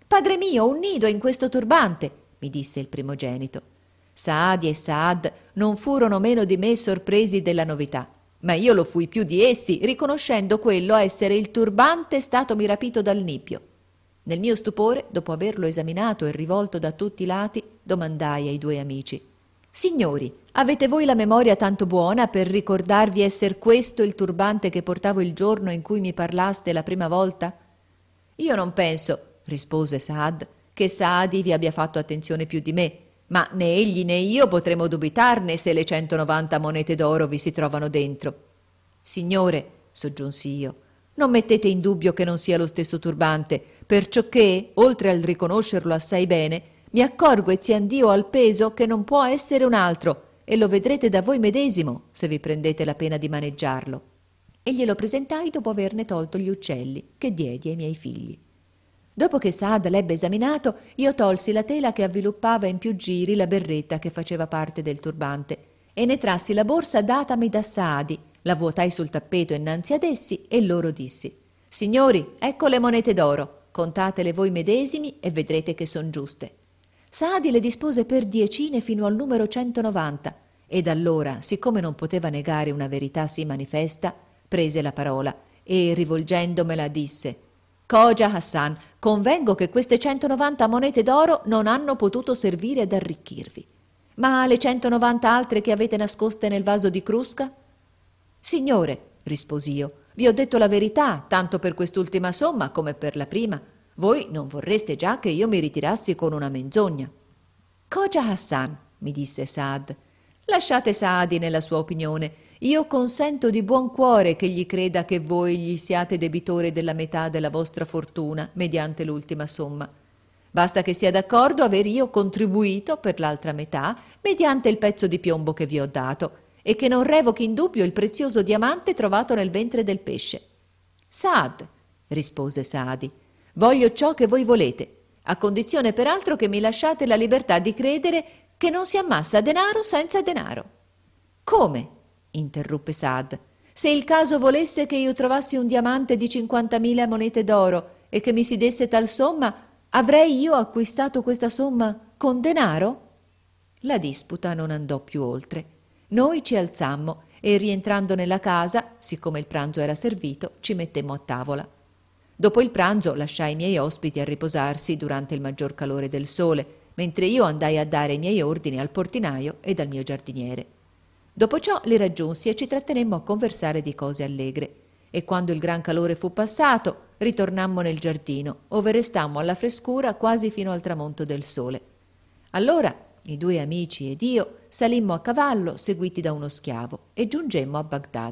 «Padre mio, un nido in questo turbante», mi disse il primogenito. Saadi e Saad non furono meno di me sorpresi della novità, ma io lo fui più di essi, riconoscendo quello essere il turbante statomi rapito dal nibbio. Nel mio stupore, dopo averlo esaminato e rivolto da tutti i lati, domandai ai due amici: «Signori, avete voi la memoria tanto buona per ricordarvi esser questo il turbante che portavo il giorno in cui mi parlaste la prima volta?» «Io non penso», rispose Saad, «che Saadi vi abbia fatto attenzione più di me, ma né egli né io potremo dubitarne se le centonovanta monete d'oro vi si trovano dentro». «Signore», soggiunsi io, «non mettete in dubbio che non sia lo stesso turbante, perciò che, oltre al riconoscerlo assai bene, mi accorgo e ziandio al peso che non può essere un altro, e lo vedrete da voi medesimo se vi prendete la pena di maneggiarlo». E glielo presentai dopo averne tolto gli uccelli che diedi ai miei figli. Dopo che Saad l'ebbe esaminato, io tolsi la tela che avviluppava in più giri la berretta che faceva parte del turbante e ne trassi la borsa datami da Saadi, la vuotai sul tappeto innanzi ad essi e loro dissi: «Signori, ecco le monete d'oro, contatele voi medesimi e vedrete che son giuste». Saadi le dispose per diecine fino al numero centonovanta ed allora, siccome non poteva negare una verità sì manifesta, prese la parola e, rivolgendomela, disse: «Khoja Hassan, convengo che queste centonovanta monete d'oro non hanno potuto servire ad arricchirvi. Ma le centonovanta altre che avete nascoste nel vaso di Crusca?» «Signore», risposi io, «vi ho detto la verità, tanto per quest'ultima somma come per la prima. Voi non vorreste già che io mi ritirassi con una menzogna». «Khoja Hassan», mi disse Saad, «lasciate Saadi nella sua opinione. Io consento di buon cuore che gli creda che voi gli siate debitore della metà della vostra fortuna mediante l'ultima somma. Basta che sia d'accordo aver io contribuito per l'altra metà mediante il pezzo di piombo che vi ho dato e che non revochi in dubbio il prezioso diamante trovato nel ventre del pesce». «Saad», rispose Saadi, «voglio ciò che voi volete, a condizione peraltro che mi lasciate la libertà di credere che non si ammassa denaro senza denaro». «Come?» interruppe Saad. «Se il caso volesse che io trovassi un diamante di cinquantamila monete d'oro e che mi si desse tal somma, avrei io acquistato questa somma con denaro?» La disputa non andò più oltre. Noi ci alzammo e, rientrando nella casa, siccome il pranzo era servito, ci mettemmo a tavola. Dopo il pranzo lasciai i miei ospiti a riposarsi durante il maggior calore del sole, mentre io andai a dare i miei ordini al portinaio ed al mio giardiniere. Dopo ciò li raggiunsi e ci trattenemmo a conversare di cose allegre, e quando il gran calore fu passato ritornammo nel giardino, ove restammo alla frescura quasi fino al tramonto del sole. Allora i due amici ed io salimmo a cavallo seguiti da uno schiavo e giungemmo a Bagdad.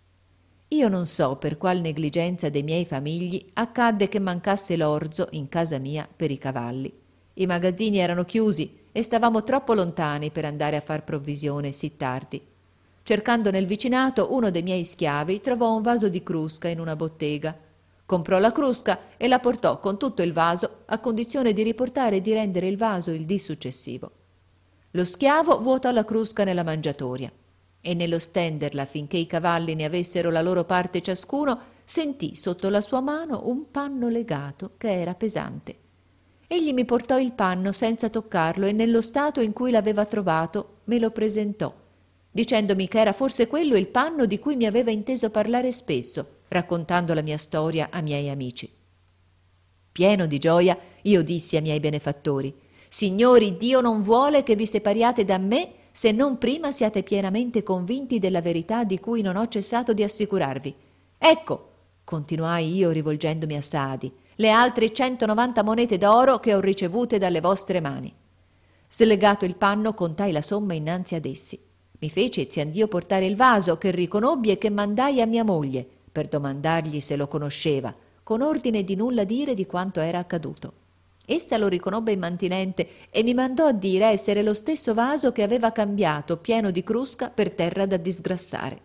Io non so per qual negligenza dei miei famigli accadde che mancasse l'orzo in casa mia per i cavalli. I magazzini erano chiusi e stavamo troppo lontani per andare a far provvisione sì tardi. Cercando nel vicinato, uno dei miei schiavi trovò un vaso di crusca in una bottega. Comprò la crusca e la portò con tutto il vaso, a condizione di riportare e di rendere il vaso il dì successivo. Lo schiavo vuotò la crusca nella mangiatoria e nello stenderla finché i cavalli ne avessero la loro parte ciascuno, sentì sotto la sua mano un panno legato che era pesante. Egli mi portò il panno senza toccarlo e nello stato in cui l'aveva trovato me lo presentò, dicendomi che era forse quello il panno di cui mi aveva inteso parlare spesso, raccontando la mia storia a miei amici. Pieno di gioia, io dissi ai miei benefattori: «Signori, Dio non vuole che vi separiate da me se non prima siate pienamente convinti della verità di cui non ho cessato di assicurarvi. Ecco», continuai io rivolgendomi a Saadi, «le altre centonovanta monete d'oro che ho ricevute dalle vostre mani». Slegato il panno, contai la somma innanzi ad essi. Mi fece ziandio portare il vaso, che riconobbi e che mandai a mia moglie, per domandargli se lo conosceva, con ordine di nulla dire di quanto era accaduto. Essa lo riconobbe immantinente e mi mandò a dire essere lo stesso vaso che aveva cambiato, pieno di crusca, per terra da disgrassare.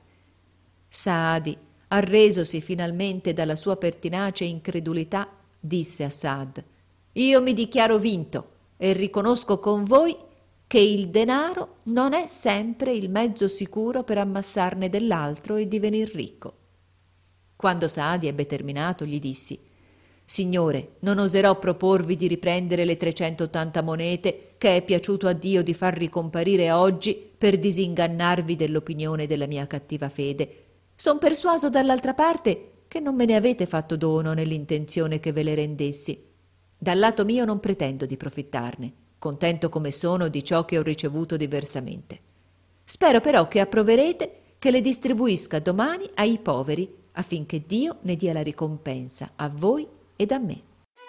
Saadi, arresosi finalmente dalla sua pertinace incredulità, disse a Saad: «Io mi dichiaro vinto e riconosco con voi che il denaro non è sempre il mezzo sicuro per ammassarne dell'altro e divenir ricco». Quando Saadi ebbe terminato, gli dissi: Signore, non oserò proporvi di riprendere le trecentottanta monete che è piaciuto a Dio di far ricomparire oggi per disingannarvi dell'opinione della mia cattiva fede. Son persuaso dall'altra parte che non me ne avete fatto dono nell'intenzione che ve le rendessi. Dal lato mio non pretendo di profittarne, contento come sono di ciò che ho ricevuto diversamente. Spero però che approverete che le distribuisca domani ai poveri, affinché Dio ne dia la ricompensa a voi ed a me.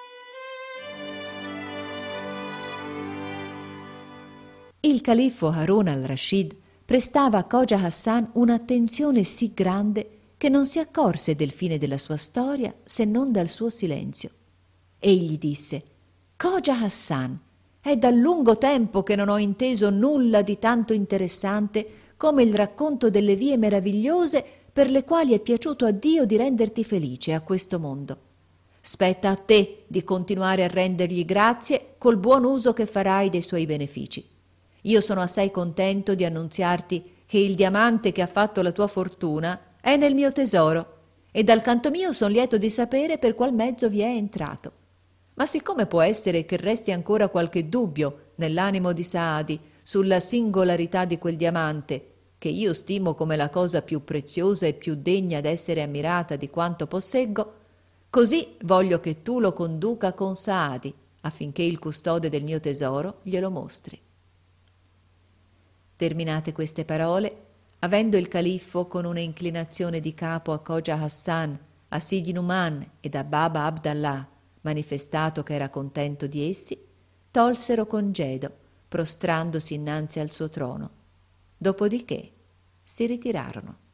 Il califfo Harun al-Rashid prestava a Khoja Hassan un'attenzione sì grande che non si accorse del fine della sua storia se non dal suo silenzio. Egli disse: Khoja Hassan, è da lungo tempo che non ho inteso nulla di tanto interessante come il racconto delle vie meravigliose per le quali è piaciuto a Dio di renderti felice a questo mondo. Spetta a te di continuare a rendergli grazie col buon uso che farai dei suoi benefici. Io sono assai contento di annunziarti che il diamante che ha fatto la tua fortuna è nel mio tesoro e dal canto mio son lieto di sapere per qual mezzo vi è entrato. Ma siccome può essere che resti ancora qualche dubbio nell'animo di Saadi sulla singolarità di quel diamante, che io stimo come la cosa più preziosa e più degna d'essere ammirata di quanto posseggo, così voglio che tu lo conduca con Saadi, affinché il custode del mio tesoro glielo mostri. Terminate queste parole, avendo il califfo con una inclinazione di capo a Khoja Hassan, a Sidi Numan ed a Baba Abdallah manifestato che era contento di essi, tolsero congedo, prostrandosi innanzi al suo trono. Dopodiché si ritirarono.